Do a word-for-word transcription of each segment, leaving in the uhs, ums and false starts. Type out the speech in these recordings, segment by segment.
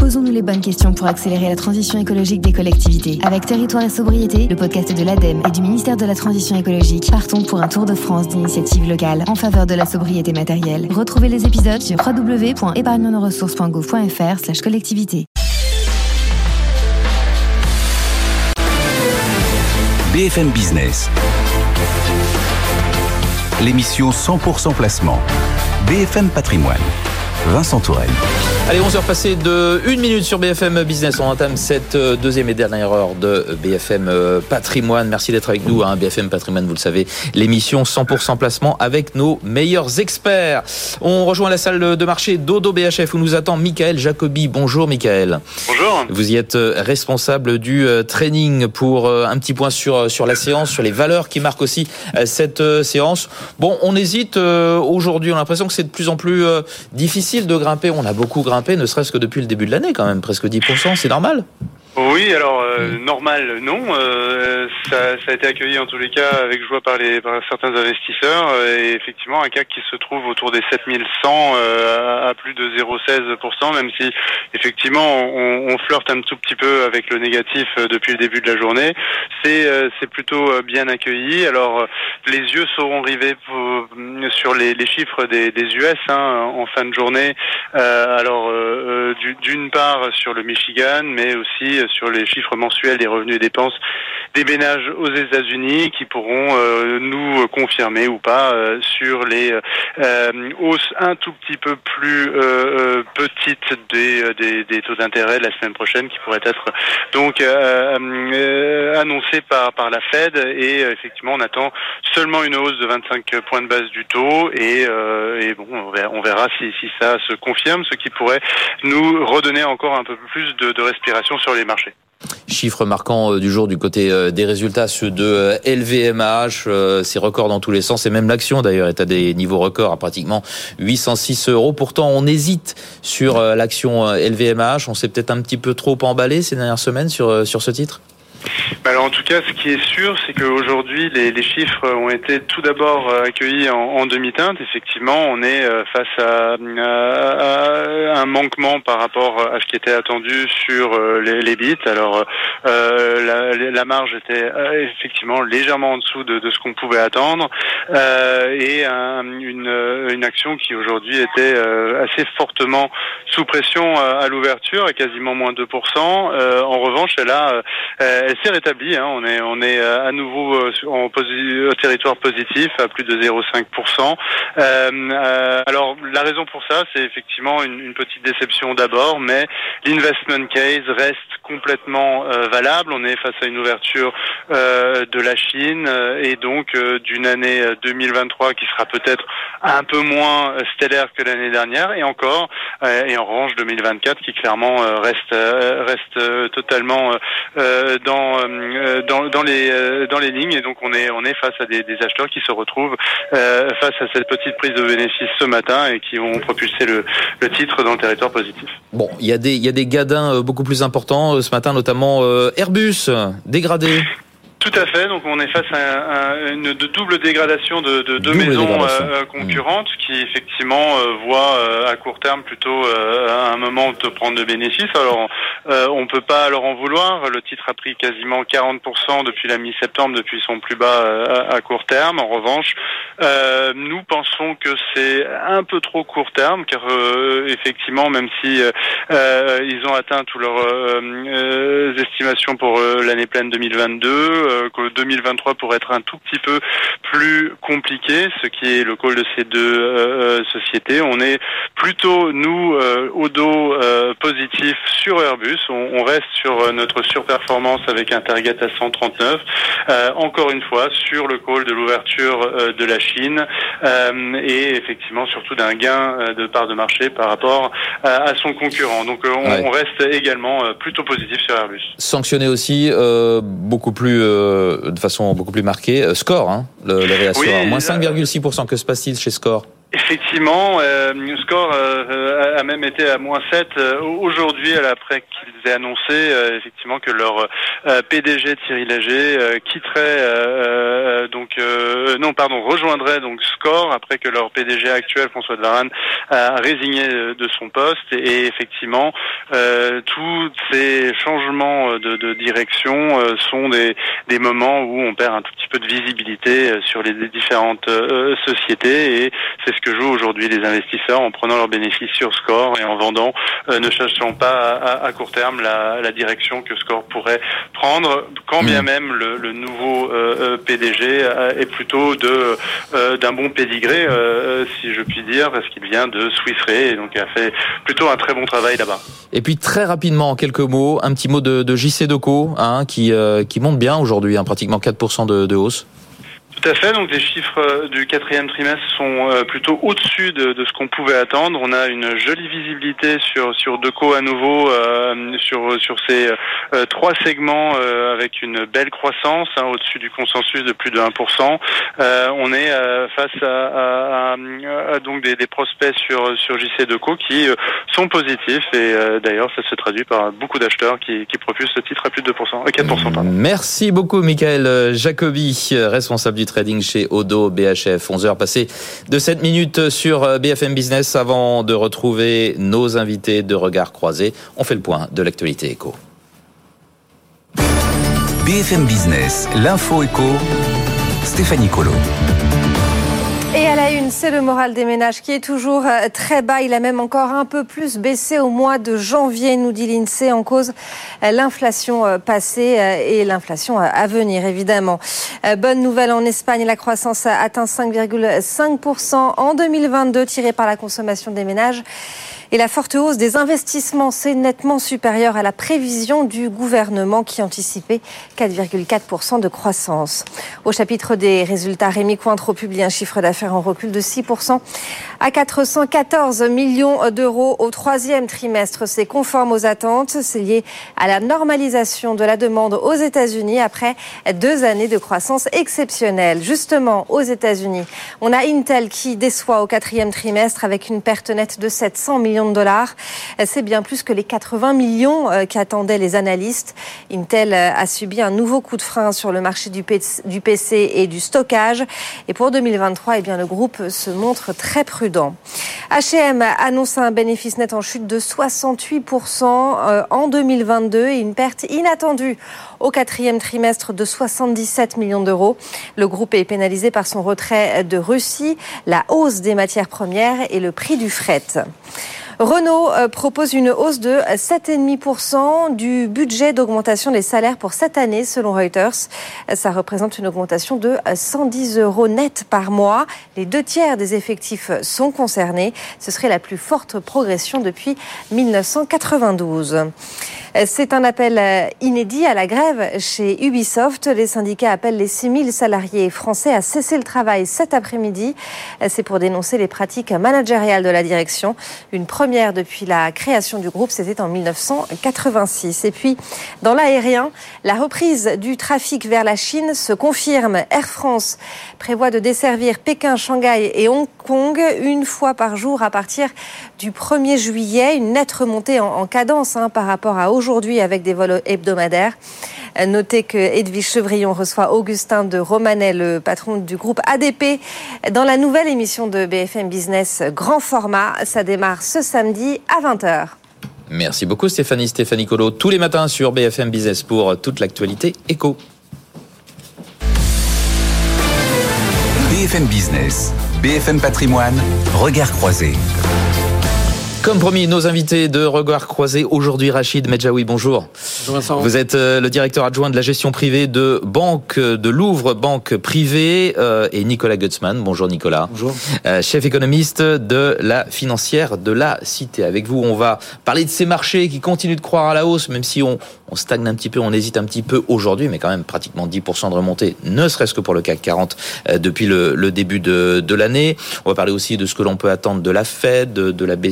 Posons-nous les bonnes questions pour accélérer la transition écologique des collectivités. Avec Territoire et Sobriété, le podcast de l'ADEME et du ministère de la Transition écologique, partons pour un tour de France d'initiatives locales en faveur de la sobriété matérielle. Retrouvez les épisodes sur w w w point épargne nos ressources point gouv point f r slash collectivité. B F M Business, l'émission cent pour cent placement. B F M Patrimoine, Vincent Touraine. Allez, onze heures passées de une minute sur B F M Business. On entame cette deuxième et dernière heure de B F M Patrimoine. Merci d'être avec nous. Hein. B F M Patrimoine, vous le savez, l'émission cent pour cent placement avec nos meilleurs experts. On rejoint la salle de marché d'Odo B H F où nous attend Michael Jacobi. Bonjour Michael. Bonjour. Vous y êtes responsable du training pour un petit point sur, sur la séance, sur les valeurs qui marquent aussi cette séance. Bon, on hésite aujourd'hui. On a l'impression que c'est de plus en plus difficile de grimper. On a beaucoup grimpé. Ne serait-ce que depuis le début de l'année quand même, presque dix pour cent, c'est normal? Oui, alors euh, normal, non. Euh, ça, ça a été accueilli en tous les cas avec joie par, les, par certains investisseurs et effectivement un C A C qui se trouve autour des sept mille cent euh, à plus de zéro virgule seize pour cent, même si effectivement on, on flirte un tout petit peu avec le négatif depuis le début de la journée. C'est, euh, c'est plutôt bien accueilli. Alors les yeux seront rivés pour, sur les, les chiffres des, des U S hein, en fin de journée. Euh, alors euh, d'une part sur le Michigan, mais aussi sur les chiffres mensuels des revenus et dépenses des ménages aux États-Unis qui pourront euh, nous confirmer ou pas euh, sur les euh, hausses un tout petit peu plus euh, petites des, des, des taux d'intérêt de la semaine prochaine qui pourraient être donc euh, euh, annoncées par, par la Fed et euh, effectivement on attend seulement une hausse de vingt-cinq points de base du taux et, euh, et bon on verra, on verra si, si ça se confirme, ce qui pourrait nous redonner encore un peu plus de, de respiration sur les marchés. Chiffres marquants du jour du côté des résultats, ceux de L V M H, c'est record dans tous les sens, et même l'action d'ailleurs est à des niveaux records à pratiquement huit cent six euros. Pourtant on hésite sur l'action L V M H, on s'est peut-être un petit peu trop emballé ces dernières semaines sur, sur ce titre. Alors en tout cas, ce qui est sûr, c'est qu'aujourd'hui, les, les chiffres ont été tout d'abord accueillis en, en demi-teinte. Effectivement, on est face à, à, à un manquement par rapport à ce qui était attendu sur les, les bits. Alors euh, la, la marge était effectivement légèrement en dessous de, de ce qu'on pouvait attendre euh, et un, une, une action qui aujourd'hui était assez fortement sous pression à l'ouverture, à quasiment moins deux pour cent. Euh, en revanche, elle a elle s'est rétablie, hein. on est on est à nouveau en posi- au territoire positif à plus de zéro virgule cinq pour cent. Euh, euh, alors la raison pour ça, c'est effectivement une, une petite déception d'abord, mais l'investment case reste complètement euh, valable. On est face à une ouverture euh, de la Chine euh, et donc euh, d'une année deux mille vingt-trois qui sera peut-être un peu moins stellaire que l'année dernière et encore euh, et en revanche deux mille vingt-quatre qui clairement euh, reste euh, reste euh, totalement euh, dans Euh, dans, dans les euh, dans les lignes et donc on est on est face à des, des acheteurs qui se retrouvent euh, face à cette petite prise de bénéfice ce matin et qui ont propulsé le, le titre dans le territoire positif. Bon, il y a des il y a des gadins beaucoup plus importants ce matin, notamment euh, Airbus dégradé. Tout à fait. Donc on est face à, à une de double dégradation de, de deux maisons euh, concurrentes mmh. qui effectivement euh, voient euh, à court terme plutôt euh, à un moment de prendre de bénéfices. Alors euh, on peut pas leur en vouloir. Le titre a pris quasiment quarante pour cent depuis la mi-septembre, depuis son plus bas euh, à court terme. En revanche, euh, nous pensons que c'est un peu trop court terme car euh, effectivement même si euh, ils ont atteint tous leurs euh, euh, estimations pour euh, l'année pleine deux mille vingt-deux, que deux mille vingt-trois pourrait être un tout petit peu plus compliqué, ce qui est le call de ces deux euh, sociétés. On est plutôt, nous, euh, au dos euh, positif sur Airbus. On, on reste sur notre surperformance avec un target à cent trente-neuf. Euh, encore une fois, sur le call de l'ouverture euh, de la Chine euh, et effectivement surtout d'un gain euh, de part de marché par rapport à, à son concurrent. Donc euh, on, ouais. on reste également euh, plutôt positif sur Airbus. Sanctionné aussi euh, beaucoup plus euh, de façon beaucoup plus marquée. Score, hein, le, le réassort, oui, moins cinq virgule six pour cent. Que se passe-t-il chez Score ? effectivement, euh, Score euh, a même été à moins sept euh, aujourd'hui, après qu'ils aient annoncé euh, effectivement que leur euh, P D G Thierry Léger euh, quitterait euh, donc euh, non pardon rejoindrait donc Score après que leur P D G actuel François de Varane a résigné de son poste et, et effectivement euh, tous ces changements de, de direction euh, sont des des moments où on perd un tout petit peu de visibilité sur les différentes euh, sociétés et c'est ce que jouent aujourd'hui les investisseurs en prenant leurs bénéfices sur Score et en vendant, euh, ne cherchant pas à, à court terme la, la direction que Score pourrait prendre, quand bien même le, le nouveau euh, P D G est plutôt de euh, d'un bon pédigré, euh, si je puis dire, parce qu'il vient de Swiss Re et donc a fait plutôt un très bon travail là-bas. Et puis très rapidement, en quelques mots, un petit mot de, de J C Decaux, hein, qui euh, qui monte bien aujourd'hui, hein, pratiquement quatre pour cent de, de hausse. Tout à fait, donc les chiffres du quatrième trimestre sont plutôt au-dessus de, de ce qu'on pouvait attendre. On a une jolie visibilité sur sur Decaux à nouveau, euh, sur sur ces euh, trois segments euh, avec une belle croissance, hein, au-dessus du consensus de plus de un pour cent. Euh, on est euh, face à, à, à, à donc des, des prospects sur sur J C Decaux qui euh, sont positifs et euh, d'ailleurs ça se traduit par beaucoup d'acheteurs qui qui propulsent ce titre à plus de deux pour cent, quatre pour cent pardon. Merci beaucoup Michael Jacobi, responsable du trading chez Odo B H F. onze heures passées de sept minutes sur B F M Business. Avant de retrouver nos invités de Regard Croisé, on fait le point de l'actualité éco. B F M Business, l'info éco, Stéphanie Colo. Et à la une, c'est le moral des ménages qui est toujours très bas. Il a même encore un peu plus baissé au mois de janvier, nous dit l'INSEE, en cause l'inflation passée et l'inflation à venir, évidemment. Bonne nouvelle en Espagne, la croissance a atteint cinq virgule cinq pour cent en deux mille vingt-deux, tirée par la consommation des ménages. Et la forte hausse des investissements, c'est nettement supérieur à la prévision du gouvernement qui anticipait quatre virgule quatre pour cent de croissance. Au chapitre des résultats, Rémi Cointreau publie un chiffre d'affaires en recul de six pour cent à quatre cent quatorze millions d'euros au troisième trimestre. C'est conforme aux attentes. C'est lié à la normalisation de la demande aux États-Unis après deux années de croissance exceptionnelle. Justement, aux États-Unis, on a Intel qui déçoit au quatrième trimestre avec une perte nette de sept cents millions de dollars. C'est bien plus que les quatre-vingts millions qu'attendaient les analystes. Intel a subi un nouveau coup de frein sur le marché du P C et du stockage. Et pour deux mille vingt-trois, eh bien, le groupe se montre très prudent. H et M annonce un bénéfice net en chute de soixante-huit pour cent en deux mille vingt-deux et une perte inattendue au quatrième trimestre de soixante-dix-sept millions d'euros. Le groupe est pénalisé par son retrait de Russie, la hausse des matières premières et le prix du fret. Renault propose une hausse de sept virgule cinq pour cent du budget d'augmentation des salaires pour cette année, selon Reuters. Ça représente une augmentation de cent dix euros net par mois. Les deux tiers des effectifs sont concernés. Ce serait la plus forte progression depuis mille neuf cent quatre-vingt-douze. C'est un appel inédit à la grève chez Ubisoft. Les syndicats appellent les six mille salariés français à cesser le travail cet après-midi. C'est pour dénoncer les pratiques managériales de la direction. Une première depuis la création du groupe, c'était en mille neuf cent quatre-vingt-six. Et puis, dans l'aérien, la reprise du trafic vers la Chine se confirme. Air France prévoit de desservir Pékin, Shanghai et Hong Kong une fois par jour à partir du premier juillet. Une nette remontée en, en cadence hein, par rapport à aujourd'hui avec des vols hebdomadaires. Notez que Edwige Chevrillon reçoit Augustin de Romanet, le patron du groupe A D P, dans la nouvelle émission de B F M Business Grand Format. Ça démarre ce samedi à vingt heures. Merci beaucoup Stéphanie, Stéphanie Colo, tous les matins sur B F M Business pour toute l'actualité éco. B F M Business, B F M Patrimoine, Regard Croisé. Comme promis, nos invités de Regard Croisé aujourd'hui, Rachid Medjaoui, bonjour. Bonjour Vincent. Vous êtes le directeur adjoint de la gestion privée de Banque de Louvre, banque privée, euh, et Nicolas Gutzmann. Bonjour Nicolas. Bonjour. Euh, chef économiste de la financière de la Cité. Avec vous, on va parler de ces marchés qui continuent de croire à la hausse, même si on, on stagne un petit peu, on hésite un petit peu aujourd'hui, mais quand même pratiquement dix pour cent de remontée, ne serait-ce que pour le C A C quarante euh, depuis le, le début de, de l'année. On va parler aussi de ce que l'on peut attendre de la Fed, de, de la B C E. Ce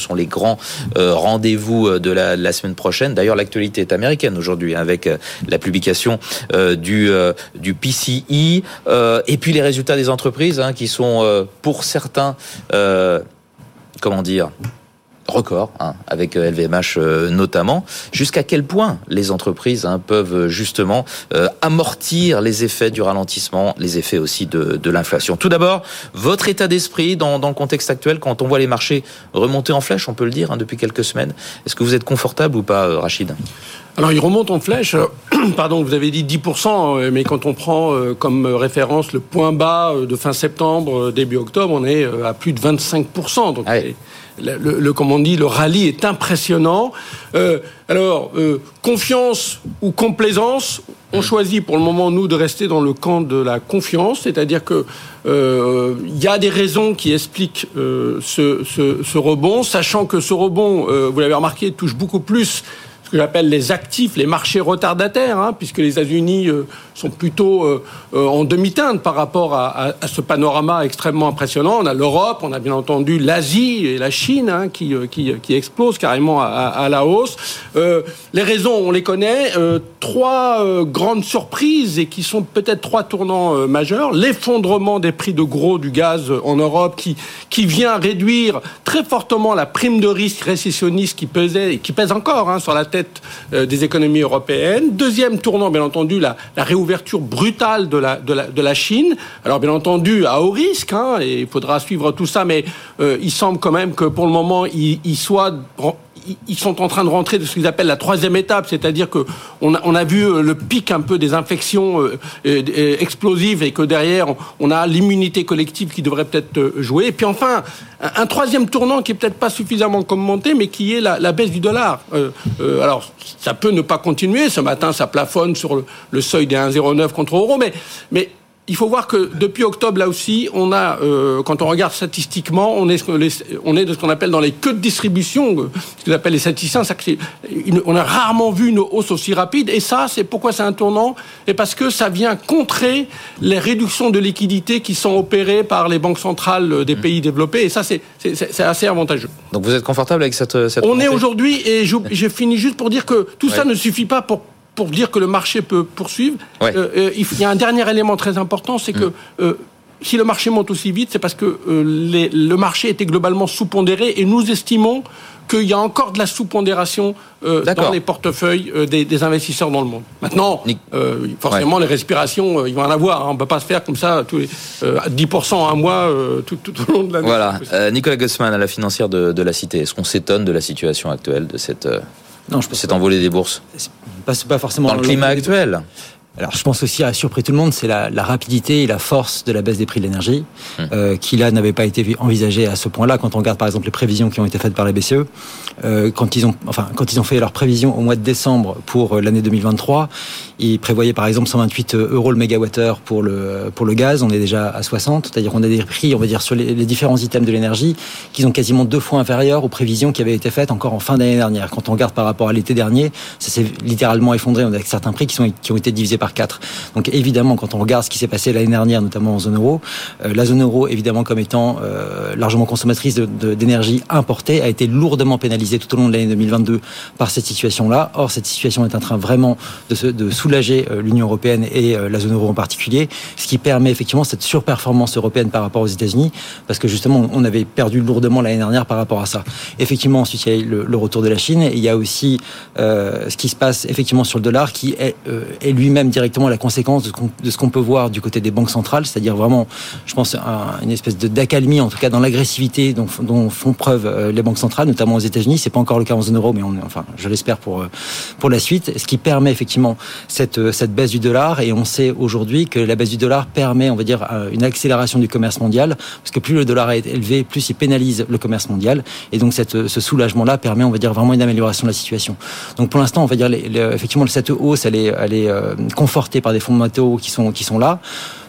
sont les grands euh, rendez-vous de la, la semaine prochaine. D'ailleurs, l'actualité est américaine aujourd'hui, hein, avec euh, la publication euh, du, euh, du P C E euh, et puis les résultats des entreprises, hein, qui sont euh, pour certains, euh, comment dire, record, hein, avec L V M H euh, notamment. Jusqu'à quel point les entreprises, hein, peuvent justement euh, amortir les effets du ralentissement, les effets aussi de, de l'inflation. Tout d'abord, votre état d'esprit dans, dans le contexte actuel, quand on voit les marchés remonter en flèche, on peut le dire, hein, depuis quelques semaines. Est-ce que vous êtes confortable ou pas, euh, Rachid ? Alors, il remonte en flèche. Pardon, vous avez dit dix pour cent, mais quand on prend comme référence le point bas de fin septembre, début octobre, on est à plus de vingt-cinq pour cent. Donc, ouais. le, le, le, comme on dit, le rallye est impressionnant. Euh, alors, euh, confiance ou complaisance, on choisit pour le moment, nous, de rester dans le camp de la confiance, c'est-à-dire que euh, y a des raisons qui expliquent euh, ce, ce, ce rebond, sachant que ce rebond, euh, vous l'avez remarqué, touche beaucoup plus ce que j'appelle les actifs, les marchés retardataires, hein, puisque les États-Unis euh, sont plutôt euh, euh, en demi-teinte par rapport à, à, à ce panorama extrêmement impressionnant. On a l'Europe, on a bien entendu l'Asie et la Chine, hein, qui, euh, qui, qui explosent carrément à, à, à la hausse. Euh, les raisons, on les connaît. Euh, trois euh, grandes surprises et qui sont peut-être trois tournants euh, majeurs. L'effondrement des prix de gros du gaz en Europe qui, qui vient réduire très fortement la prime de risque récessionniste qui pesait et qui pèse encore, hein, sur la tête des économies européennes. Deuxième tournant, bien entendu, la, la réouverture brutale de la, de, la, de la Chine. Alors, bien entendu, à haut risque, hein, et il faudra suivre tout ça, mais euh, il semble quand même que pour le moment, il, il soit... ils sont en train de rentrer de ce qu'ils appellent la troisième étape, c'est-à-dire que on a, on a vu le pic un peu des infections euh, euh, explosives et que derrière on a l'immunité collective qui devrait peut-être jouer. Et puis enfin un, un troisième tournant qui est peut-être pas suffisamment commenté, mais qui est la, la baisse du dollar. Euh, euh, alors ça peut ne pas continuer. Ce matin ça plafonne sur le, le seuil des un virgule zéro neuf contre euro, mais mais il faut voir que depuis octobre, là aussi, on a, euh, quand on regarde statistiquement, on est, on est de ce qu'on appelle dans les queues de distribution, ce qu'ils appellent les statisticiens, on a rarement vu une hausse aussi rapide. Et ça, c'est pourquoi c'est un tournant, et parce que ça vient contrer les réductions de liquidités qui sont opérées par les banques centrales des pays développés. Et ça, c'est, c'est, c'est assez avantageux. Donc vous êtes confortable avec cette, cette On montée ? est aujourd'hui, et je, je finis juste pour dire que tout ouais. ça ne suffit pas pour pour dire que le marché peut poursuivre. Ouais. Euh, euh, il y a un dernier élément très important, c'est que euh, si le marché monte aussi vite, c'est parce que euh, les, le marché était globalement sous-pondéré et nous estimons qu'il y a encore de la sous-pondération euh, dans les portefeuilles euh, des, des investisseurs dans le monde. Maintenant, euh, forcément, ouais. les respirations, euh, il va en avoir. Hein. On ne peut pas se faire comme ça tous les euh, dix pour cent un mois euh, tout, tout au long de l'année. Voilà. Euh, Nicolas Gossman, à la financière de, de la Cité. Est-ce qu'on s'étonne de la situation actuelle, de cette... Euh... Non, je pense cette envolée des bourses. C'est pas, c'est pas forcément dans le climat actuel. Alors, je pense aussi, a surpris tout le monde, c'est la, la rapidité et la force de la baisse des prix de l'énergie, mmh. euh, qui là n'avait pas été envisagée à ce point-là. Quand on regarde par exemple les prévisions qui ont été faites par la B C E, euh, quand ils ont, enfin, quand ils ont fait leurs prévisions au mois de décembre pour l'année deux mille vingt-trois, ils prévoyaient par exemple cent vingt-huit euros le mégawattheure pour le pour le gaz. On est déjà à soixante, c'est-à-dire qu'on a des prix, on va dire, sur les, les différents items de l'énergie qui sont quasiment deux fois inférieurs aux prévisions qui avaient été faites encore en fin d'année dernière. Quand on regarde par rapport à l'été dernier, ça s'est littéralement effondré. On a certains prix qui sont qui ont été divisés par quatre. Donc évidemment, quand on regarde ce qui s'est passé l'année dernière, notamment en zone euro, euh, la zone euro, évidemment, comme étant euh, largement consommatrice de, de, d'énergie importée, a été lourdement pénalisée tout au long de l'année deux mille vingt-deux par cette situation-là. Or, cette situation est en train vraiment de, se, de soulager euh, l'Union européenne et euh, la zone euro en particulier, ce qui permet effectivement cette surperformance européenne par rapport aux États-Unis, parce que justement, on avait perdu lourdement l'année dernière par rapport à ça. Effectivement, ensuite, il y a le, le retour de la Chine, et il y a aussi euh, ce qui se passe effectivement sur le dollar, qui est, euh, est lui-même directement la conséquence de ce, qu'on, de ce qu'on peut voir du côté des banques centrales, c'est-à-dire vraiment, je pense, un, une espèce de, d'accalmie, en tout cas dans l'agressivité dont, dont font preuve euh, les banques centrales, notamment aux États-Unis. C'est pas encore le cas en zone euro, mais on, enfin, je l'espère pour pour la suite. Ce qui permet effectivement cette cette baisse du dollar, et on sait aujourd'hui que la baisse du dollar permet, on va dire, une accélération du commerce mondial, parce que plus le dollar est élevé, plus il pénalise le commerce mondial, et donc cette, ce soulagement-là permet, on va dire, vraiment une amélioration de la situation. Donc pour l'instant, on va dire, les, les, effectivement, cette hausse, elle est, elle est euh, confortée par des fondamentaux qui sont qui sont là.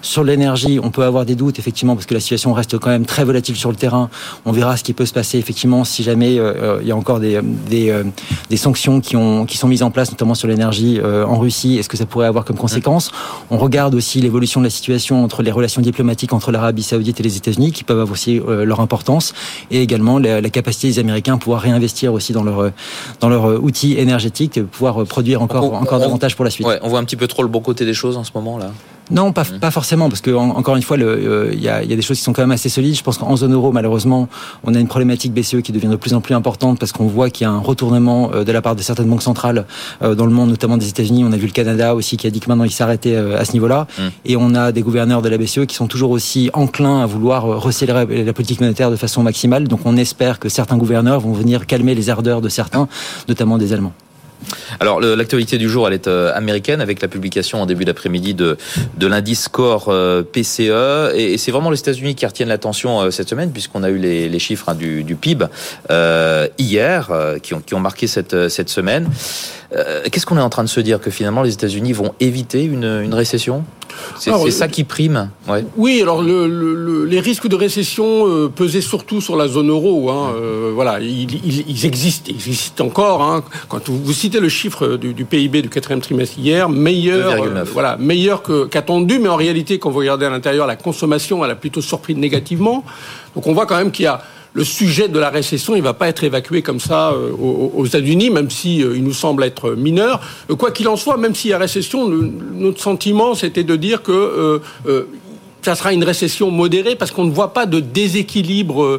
Sur l'énergie, on peut avoir des doutes effectivement parce que la situation reste quand même très volatile sur le terrain. On verra ce qui peut se passer effectivement si jamais euh, il y a encore des des, euh, des sanctions qui ont qui sont mises en place, notamment sur l'énergie euh, en Russie. Est-ce que ça pourrait avoir comme conséquence? On regarde aussi l'évolution de la situation entre les relations diplomatiques entre l'Arabie Saoudite et les États-Unis, qui peuvent avoir aussi euh, leur importance, et également la, la capacité des Américains à pouvoir réinvestir aussi dans leur dans leur outil énergétique, pouvoir produire encore on, encore on, davantage pour la suite. Ouais, on voit un petit peu trop le bon côté des choses en ce moment là. Non, pas, pas forcément, parce que en, encore une fois, il euh, y, a, y a des choses qui sont quand même assez solides. Je pense qu'en zone euro, malheureusement, on a une problématique B C E qui devient de plus en plus importante parce qu'on voit qu'il y a un retournement euh, de la part de certaines banques centrales euh, dans le monde, notamment des États-Unis. On a vu le Canada aussi qui a dit que maintenant il s'arrêtait euh, à ce niveau-là. Mmh. Et on a des gouverneurs de la B C E qui sont toujours aussi enclins à vouloir euh, resserrer la politique monétaire de façon maximale. Donc on espère que certains gouverneurs vont venir calmer les ardeurs de certains, notamment des Allemands. Alors l'actualité du jour, elle est euh, américaine avec la publication en début d'après-midi de de l'indice core euh, P C E et, et c'est vraiment les États-Unis qui retiennent l'attention euh, cette semaine puisqu'on a eu les, les chiffres hein, du, du P I B euh, hier euh, qui ont qui ont marqué cette cette semaine. Euh, qu'est-ce qu'on est en train de se dire que finalement les États-Unis vont éviter une une récession? C'est, alors, c'est ça qui prime. Ouais. Oui, alors le, le, les risques de récession euh, pesaient surtout sur la zone euro. Hein, euh, voilà, ils, ils, ils existent, ils existent encore. Hein. Quand vous, vous citez le chiffre du, du P I B du quatrième trimestre hier, meilleur, euh, voilà, meilleur que, qu'attendu, mais en réalité, quand vous regardez à l'intérieur, la consommation, elle a plutôt surpris négativement. Donc on voit quand même qu'il y a le sujet de la récession, il va pas être évacué comme ça euh, aux, aux États-Unis, même si euh, il nous semble être mineur. Euh, quoi qu'il en soit, même s'il y a récession, le, notre sentiment, c'était de dire que euh, euh, ça sera une récession modérée parce qu'on ne voit pas de déséquilibre euh,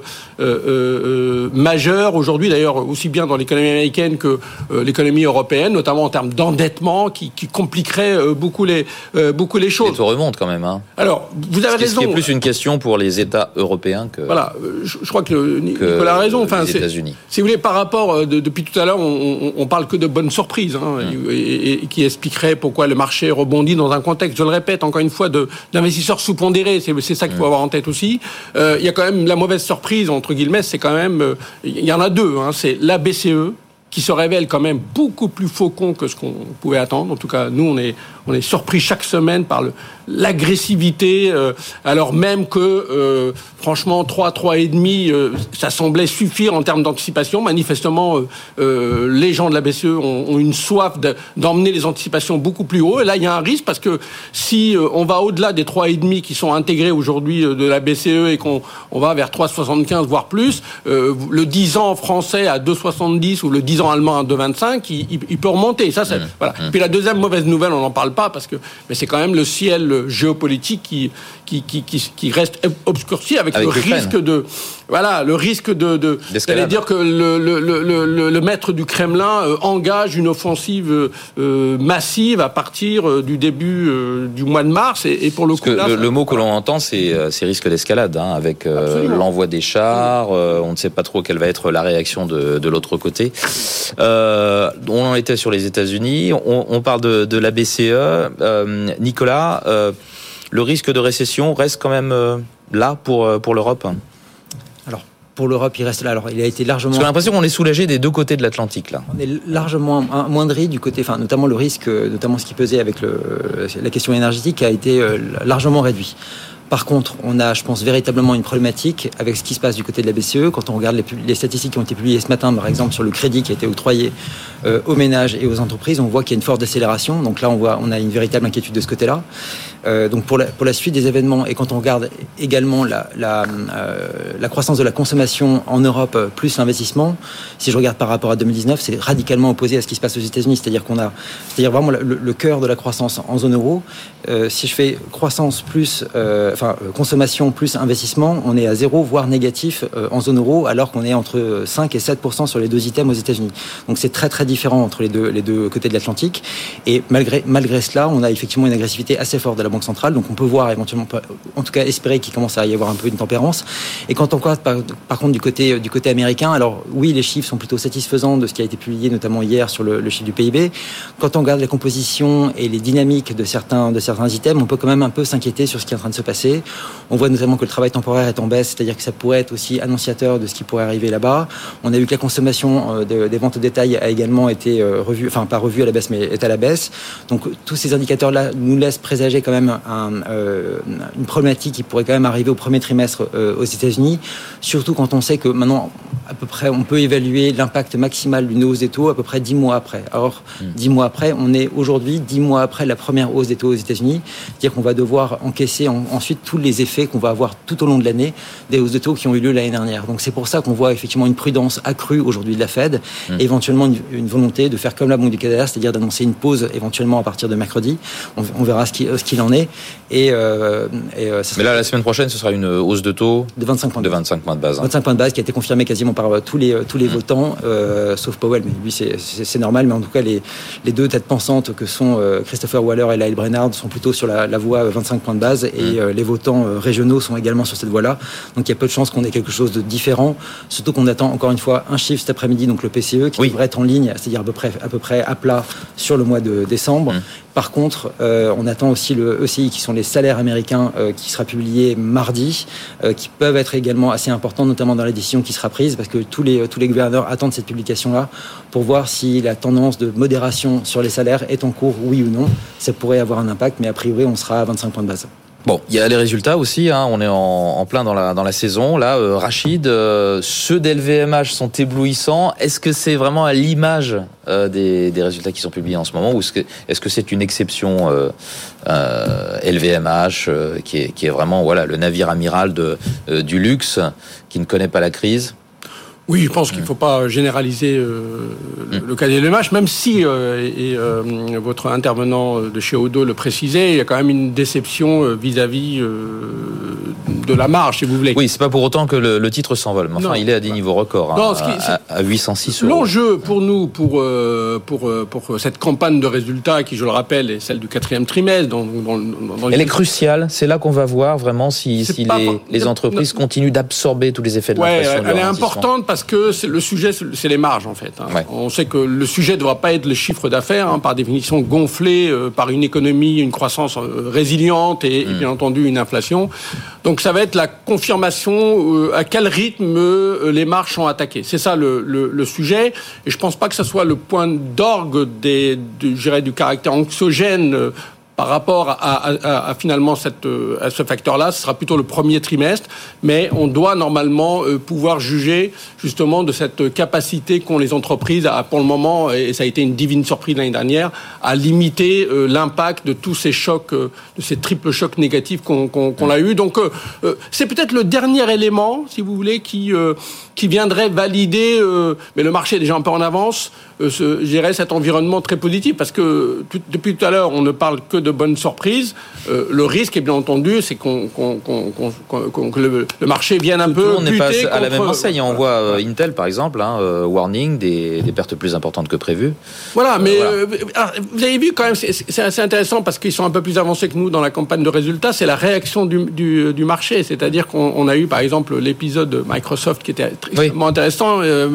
euh, majeur aujourd'hui, d'ailleurs aussi bien dans l'économie américaine que euh, l'économie européenne, notamment en termes d'endettement, qui, qui compliquerait euh, beaucoup les euh, beaucoup les choses. Les taux remontent quand même. Hein. Alors, vous avez raison. Ce qui est plus une question pour les États européens que. Voilà, je, je crois que, le, que Nicolas a raison. Enfin, les États-Unis. Si vous voulez, par rapport de, depuis tout à l'heure, on, on, on parle que de bonnes surprises, hein, mmh. et, et, et qui expliquerait pourquoi le marché rebondit dans un contexte, je le répète encore une fois, de, d'investisseurs sous-pondérés. C'est, c'est ça qu'il faut avoir en tête aussi. Euh, il y a quand même la mauvaise surprise, entre guillemets, c'est quand même... Euh, il y en a deux. Hein, c'est la B C E, qui se révèle quand même beaucoup plus faucon que ce qu'on pouvait attendre. En tout cas, nous, on est, on est surpris chaque semaine par le, l'agressivité, euh, alors même que, euh, franchement, trois, trois et demi, euh, ça semblait suffire en termes d'anticipation. Manifestement, euh, euh, les gens de la B C E ont, ont une soif de, d'emmener les anticipations beaucoup plus haut. Et là, il y a un risque parce que si euh, on va au-delà des trois et demi qui sont intégrés aujourd'hui euh, de la B C E et qu'on on va vers trois virgule soixante-quinze voire plus, euh, le dix ans français à deux virgule soixante-dix ou le dix ans allemand à deux virgule vingt-cinq, il, il, il peut remonter. Ça, c'est, mmh. voilà. Mmh. Puis la deuxième mauvaise nouvelle, on n'en parle pas parce que, mais c'est quand même le ciel géopolitique qui qui qui qui, qui reste obscurci avec, avec le risque de voilà le risque de de j'allais dire que le le le le, le maître du Kremlin euh, engage une offensive euh, massive à partir euh, du début euh, du mois de mars et, et pour le Parce coup là, le, ça, le mot que l'on entend c'est c'est risque d'escalade hein, avec euh, l'envoi des chars, euh, on ne sait pas trop quelle va être la réaction de de l'autre côté. Euh, on en était sur les États-Unis, on, on parle de de la B C E, euh, Nicolas. Euh, Le risque de récession reste quand même euh, là pour, pour l'Europe. Alors, pour l'Europe, il reste là. Alors, il a été largement... Parce qu'on a l'impression qu'on est soulagé des deux côtés de l'Atlantique, là. On est largement amoindri du côté... Enfin, notamment le risque, notamment ce qui pesait avec le, la question énergétique, a été largement réduit. Par contre, on a, je pense, véritablement une problématique avec ce qui se passe du côté de la B C E. Quand on regarde les, les statistiques qui ont été publiées ce matin, par exemple, sur le crédit qui a été octroyé euh, aux ménages et aux entreprises, on voit qu'il y a une forte décélération. Donc là, on voit, on a une véritable inquiétude de ce côté-là. Euh, donc pour la, pour la suite des événements, et quand on regarde également la, la, euh, la croissance de la consommation en Europe plus l'investissement, si je regarde par rapport à deux mille dix-neuf, c'est radicalement opposé à ce qui se passe aux États-Unis. C'est-à-dire qu'on a, c'est-à-dire vraiment le, le cœur de la croissance en zone euro. Euh, si je fais croissance plus, euh, enfin consommation plus investissement, on est à zéro voire négatif euh, en zone euro, alors qu'on est entre cinq et sept pour cent sur les deux items aux États-Unis. Donc c'est très très différent entre les deux les deux côtés de l'Atlantique. Et malgré malgré cela, on a effectivement une agressivité assez forte de la Banque centrale. Donc on peut voir éventuellement, en tout cas espérer qu'il commence à y avoir un peu une tempérance. Et quand on regarde par, par contre du côté du côté américain, alors oui, les chiffres sont plutôt satisfaisants de ce qui a été publié notamment hier sur le, le chiffre du P I B. Quand on regarde la composition et les dynamiques de certains de certains items, on peut quand même un peu s'inquiéter sur ce qui est en train de se passer. On voit notamment que le travail temporaire est en baisse, c'est-à-dire que ça pourrait être aussi annonciateur de ce qui pourrait arriver là-bas. On a vu que la consommation euh, de, des ventes au détail a également été euh, revue, enfin pas revue à la baisse, mais est à la baisse. Donc tous ces indicateurs-là nous laissent présager quand même même un, euh, une problématique qui pourrait quand même arriver au premier trimestre euh, aux États-Unis, surtout quand on sait que maintenant, à peu près, on peut évaluer l'impact maximal d'une hausse des taux à peu près dix mois après. Alors, mmh. dix mois après, on est aujourd'hui dix mois après la première hausse des taux aux États-Unis, c'est-à-dire qu'on va devoir encaisser en, ensuite tous les effets qu'on va avoir tout au long de l'année des hausses de taux qui ont eu lieu l'année dernière. Donc c'est pour ça qu'on voit effectivement une prudence accrue aujourd'hui de la Fed, mmh. et éventuellement une, une volonté de faire comme la Banque du Canada, c'est-à-dire d'annoncer une pause éventuellement à partir de mercredi. On, on verra ce, qui, ce qu'il en est. Et, euh, et, euh, ça Mais là, la semaine prochaine, ce sera une hausse de taux de vingt-cinq points de, de vingt-cinq points de base. Hein. vingt-cinq points de base qui a été confirmé quasiment par euh, tous les, tous les mmh. votants, euh, sauf Powell, mais lui c'est, c'est, c'est normal. Mais en tout cas, les, les deux têtes pensantes que sont euh, Christopher Waller et Lyle Brainard sont plutôt sur la, la voie vingt-cinq points de base, et mmh. euh, les votants euh, régionaux sont également sur cette voie-là. Donc il y a peu de chances qu'on ait quelque chose de différent, surtout qu'on attend encore une fois un chiffre cet après-midi, donc le P C E, qui oui. devrait être en ligne, c'est-à-dire à peu près, à peu près à plat sur le mois de décembre. Mmh. Par contre, euh, on attend aussi le E C I, qui sont les salaires américains, euh, qui sera publié mardi, euh, qui peuvent être également assez importants, notamment dans la décision qui sera prise, parce que tous les, tous les gouverneurs attendent cette publication-là pour voir si la tendance de modération sur les salaires est en cours, oui ou non. Ça pourrait avoir un impact, mais a priori, on sera à vingt-cinq points de base. Bon, il y a les résultats aussi, hein. On est en, en plein dans la, dans la saison. Là, euh, Rachid, euh, ceux d'L V M H sont éblouissants. Est-ce que c'est vraiment à l'image euh, des, des résultats qui sont publiés en ce moment, ou est-ce que, est-ce que c'est une exception euh, euh, L V M H euh, qui, est, qui est vraiment voilà, le navire amiral de, euh, du luxe, qui ne connaît pas la crise? Oui, je pense qu'il ne faut pas généraliser euh, le, le cas des L V M H, même si, euh, et euh, votre intervenant de chez Odo le précisait, il y a quand même une déception vis-à-vis euh, de la marge, si vous voulez. Oui, c'est pas pour autant que le, le titre s'envole, mais enfin, non. il est à des niveaux records, hein, non, ce qui, à, à huit cent six euros. L'enjeu pour nous, pour, euh, pour, pour cette campagne de résultats, qui, je le rappelle, est celle du quatrième trimestre. Dans, dans, dans Elle les... est cruciale, c'est là qu'on va voir vraiment si, si les, pas... les entreprises non. continuent d'absorber tous les effets de ouais, l'inflation. Elle est importante parce que c'est, le sujet, c'est les marges, en fait. Hein. Ouais. On sait que le sujet ne devra pas être le chiffre d'affaires, hein, par définition gonflé euh, par une économie, une croissance euh, résiliente et, mmh. et bien entendu une inflation. Donc ça va être la confirmation euh, à quel rythme euh, les marges sont attaquées. C'est ça le, le, le sujet. Et je ne pense pas que ce soit le point d'orgue des, de, je dirais, du caractère anxiogène euh, par rapport à, à, à, à finalement cette, à ce facteur-là. Ce sera plutôt le premier trimestre, mais on doit normalement euh, pouvoir juger justement de cette capacité qu'ont les entreprises à, pour le moment, et ça a été une divine surprise l'année dernière, à limiter euh, l'impact de tous ces chocs, euh, de ces triples chocs négatifs qu'on, qu'on, qu'on a eu. Donc euh, euh, c'est peut-être le dernier élément, si vous voulez, qui, euh, qui viendrait valider, euh, mais le marché est déjà un peu en avance, euh, ce, je dirais cet environnement très positif, parce que tout, depuis tout à l'heure, on ne parle que de bonnes surprises. Euh, le risque, est bien entendu, c'est qu'on, qu'on, qu'on, qu'on, qu'on, que le, le marché vienne un tout peu buter. Tout le monde n'est pas à la même enseigne. Voilà. On voit euh, Intel, par exemple, hein, euh, warning, des, des pertes plus importantes que prévues. Voilà, mais euh, voilà. Euh, alors, vous avez vu quand même, c'est, c'est assez intéressant parce qu'ils sont un peu plus avancés que nous dans la campagne de résultats, c'est la réaction du, du, du marché. C'est-à-dire qu'on on a eu, par exemple, l'épisode de Microsoft qui était extrêmement oui. intéressant. Euh,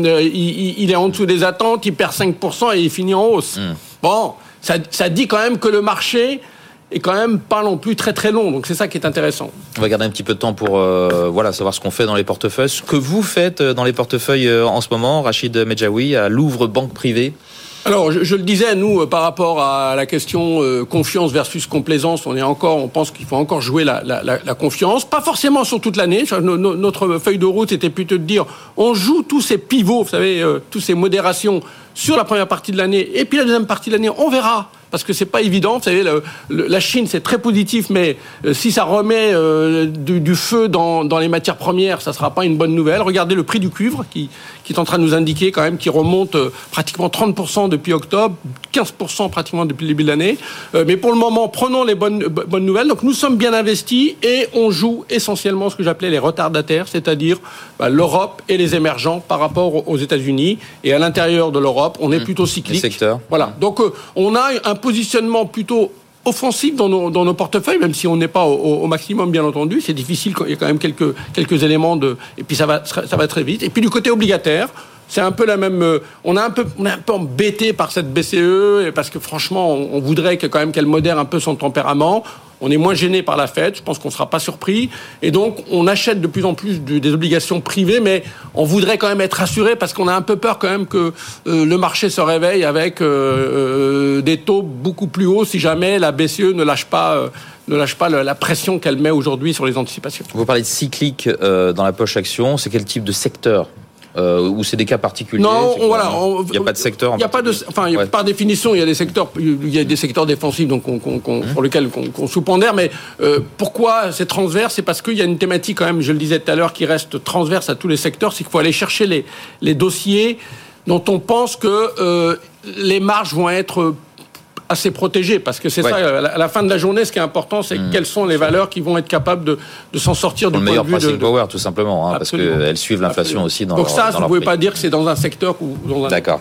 il, il est en dessous des attentes, il perd cinq pour cent et il finit en hausse. Mm. Bon, ça, ça dit quand même que le marché est quand même pas non plus très très long. Donc c'est ça qui est intéressant. On va garder un petit peu de temps pour euh, voilà, savoir ce qu'on fait dans les portefeuilles. Ce que vous faites dans les portefeuilles euh, en ce moment, Rachid Medjaoui, à Louvre Banque Privée. Alors, je, je le disais, nous, euh, par rapport à la question euh, confiance versus complaisance, on est encore, on pense qu'il faut encore jouer la, la, la, la confiance, pas forcément sur toute l'année. No, no, notre feuille de route était plutôt de dire, on joue tous ces pivots, vous savez, euh, tous ces modérations sur la première partie de l'année, et puis la deuxième partie de l'année, on verra. Parce que c'est pas évident, vous savez, le, le, la Chine c'est très positif, mais euh, si ça remet euh, du, du feu dans, dans les matières premières, ça sera pas une bonne nouvelle. Regardez le prix du cuivre qui, qui est en train de nous indiquer quand même, qui remonte euh, pratiquement trente pour cent depuis octobre, quinze pour cent pratiquement depuis le début de l'année. Euh, mais pour le moment, prenons les bonnes, bonnes nouvelles. Donc nous sommes bien investis et on joue essentiellement ce que j'appelais les retardataires, c'est-à-dire bah, l'Europe et les émergents par rapport aux États-Unis. Et à l'intérieur de l'Europe, on est mmh. plutôt cyclique. Secteur. Voilà. Donc euh, on a un positionnement plutôt offensif dans nos, dans nos portefeuilles, même si on n'est pas au, au maximum, bien entendu. C'est difficile, il y a quand même quelques, quelques éléments de... Et puis ça va, ça va très vite. Et puis du côté obligataire, c'est un peu la même... On, a un peu, on est un peu embêté par cette B C E, parce que franchement, on, on voudrait que, quand même qu'elle modère un peu son tempérament. on est moins gêné par la Fed. Je pense qu'on ne sera pas surpris. Et donc, on achète de plus en plus de, des obligations privées, mais on voudrait quand même être rassuré parce qu'on a un peu peur quand même que euh, le marché se réveille avec euh, euh, des taux beaucoup plus hauts si jamais la B C E ne lâche pas... Euh, ne lâche pas la pression qu'elle met aujourd'hui sur les anticipations. Vous parlez de cyclique euh, dans la poche action. C'est quel type de secteur euh, ou c'est des cas particuliers? Non, on, voilà. Il n'y a pas de secteur. Il n'y a pas de. Enfin, ouais. Par définition, il y a des secteurs. Il y a des secteurs défensifs, donc on, on, on, mmh. sur lesquels on, on sous-pondère. Mais euh, pourquoi c'est transverse? C'est parce qu'il y a une thématique quand même. Je le disais tout à l'heure, qui reste transverse à tous les secteurs. C'est qu'il faut aller chercher les les dossiers dont on pense que euh, les marges vont être assez protégé, parce que c'est ouais. ça, à la fin de la journée, ce qui est important, c'est mmh. quelles sont les valeurs qui vont être capables de, de s'en sortir du le point meilleur de vue pricing de, de... power, tout simplement, hein, parce qu'elles suivent l'inflation Absolument. aussi dans Donc leur, ça, dans vous ne pouvez prix. pas dire que c'est dans un secteur ou dans un... D'accord.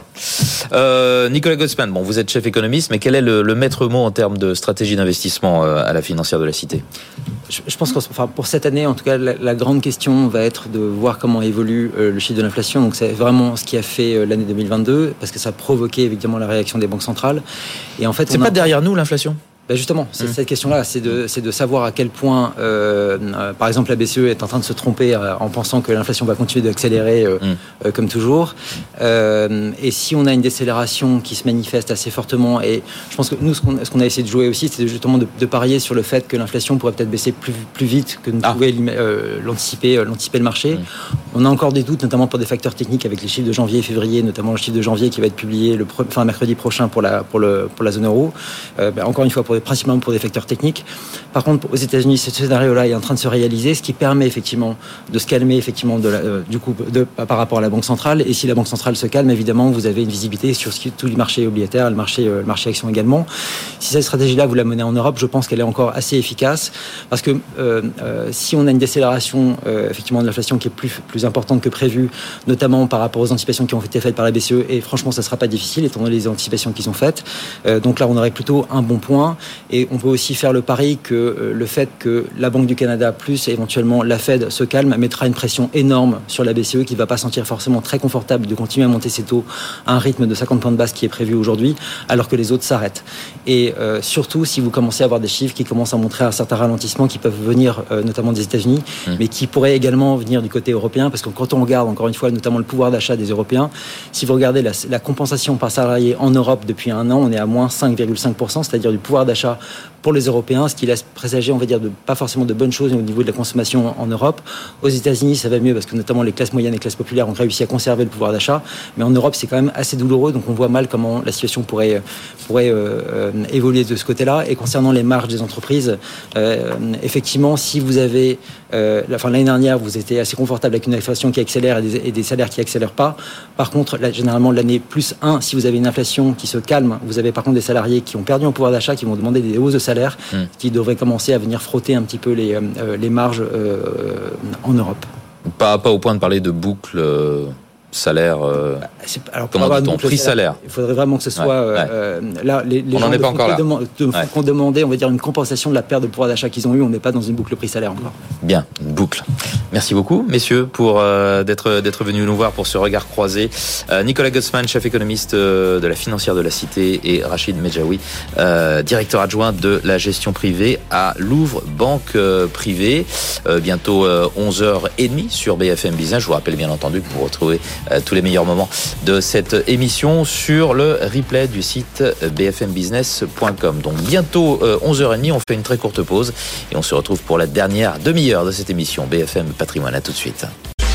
Euh, Nicolas Gosselin, bon, vous êtes chef économiste, mais quel est le, le maître mot en termes de stratégie d'investissement à la financière de la Cité? Je, je pense que enfin, pour cette année, en tout cas, la, la grande question va être de voir comment évolue euh, le chiffre de l'inflation. Donc c'est vraiment ce qui a fait euh, l'année deux mille vingt-deux, parce que ça a provoqué évidemment la réaction des banques centrales. Et en fait, c'est pas a... derrière nous l'inflation? Ben justement, c'est mmh. cette question-là, c'est de, c'est de savoir à quel point, euh, euh, par exemple, la B C E est en train de se tromper euh, en pensant que l'inflation va continuer d'accélérer euh, mmh. euh, comme toujours. Euh, et si on a une décélération qui se manifeste assez fortement, et je pense que nous, ce qu'on, ce qu'on a essayé de jouer aussi, c'est justement de, de parier sur le fait que l'inflation pourrait peut-être baisser plus, plus vite que nous ah. pouvait euh, l'anticiper, euh, l'anticiper le marché. Mmh. On a encore des doutes, notamment pour des facteurs techniques avec les chiffres de janvier et février, notamment le chiffre de janvier qui va être publié le pre- enfin, mercredi prochain pour la, pour le, pour la zone euro. Euh, ben, encore une fois, pour principalement pour des facteurs techniques. Par contre, aux États-Unis, ce scénario-là est en train de se réaliser, ce qui permet effectivement de se calmer effectivement de la, euh, du coup de, par rapport à la Banque centrale. Et si la Banque centrale se calme, évidemment, vous avez une visibilité sur ce qui, tous les marchés obligataires, le marché, euh, le marché action également. Si cette stratégie-là, vous la menez en Europe, je pense qu'elle est encore assez efficace, parce que euh, euh, si on a une décélération euh, effectivement de l'inflation qui est plus plus importante que prévu, notamment par rapport aux anticipations qui ont été faites par la B C E, et franchement, ça ne sera pas difficile étant donné les anticipations qu'ils ont faites. Euh, donc là, on aurait plutôt un bon point. Et on peut aussi faire le pari que euh, le fait que la Banque du Canada plus et éventuellement la Fed se calme mettra une pression énorme sur la B C E qui ne va pas sentir forcément très confortable de continuer à monter ses taux à un rythme de cinquante points de base qui est prévu aujourd'hui, alors que les autres s'arrêtent. Et euh, surtout, si vous commencez à avoir des chiffres qui commencent à montrer un certain ralentissement qui peuvent venir euh, notamment des États-Unis, mmh. mais qui pourraient également venir du côté européen, parce que quand on regarde encore une fois notamment le pouvoir d'achat des Européens, si vous regardez la, la compensation par salarié en Europe depuis un an, on est à moins cinq virgule cinq pour cent, c'est-à-dire du pouvoir d'achat pour les Européens, ce qui laisse présager, on va dire, de, pas forcément de bonnes choses au niveau de la consommation en Europe. Aux États-Unis, ça va mieux parce que notamment les classes moyennes et les classes populaires ont réussi à conserver le pouvoir d'achat, mais en Europe, c'est quand même assez douloureux, donc on voit mal comment la situation pourrait, pourrait euh, euh, évoluer de ce côté-là. Et concernant les marges des entreprises, euh, effectivement, si vous avez, euh, la, enfin, l'année dernière, vous étiez assez confortable avec une inflation qui accélère et des, et des salaires qui accélèrent pas. Par contre, là, généralement, l'année plus un, si vous avez une inflation qui se calme, vous avez par contre des salariés qui ont perdu en pouvoir d'achat, qui vont demander des hausses de salaire, Mmh. qui devrait commencer à venir frotter un petit peu les, euh, les marges euh, en Europe. Pas, pas au point de parler de boucle euh, salaire, euh, alors, comment dit-on, prix salaire. Il faudrait vraiment que ce soit... Ouais, ouais. Euh, là, les, les on gens n'en est pas encore là. Demand, de, ouais. qu'on demandait, on va dire, une compensation de la perte de pouvoir d'achat qu'ils ont eu. On n'est pas dans une boucle prix salaire encore. Bien, une boucle. Merci beaucoup, messieurs, pour euh, d'être, d'être venus nous voir pour ce regard croisé. Euh, Nicolas Gosselin, chef économiste euh, de la financière de la Cité, et Rachid Medjaoui, euh, directeur adjoint de la gestion privée à Louvre Banque euh, Privée. Euh, bientôt euh, onze heures trente sur B F M Business. Je vous rappelle bien entendu que vous retrouvez euh, tous les meilleurs moments de cette émission sur le replay du site b f m business point com. Donc bientôt euh, onze heures trente, on fait une très courte pause et on se retrouve pour la dernière demi-heure de cette émission B F M Patrimoine. À tout de suite.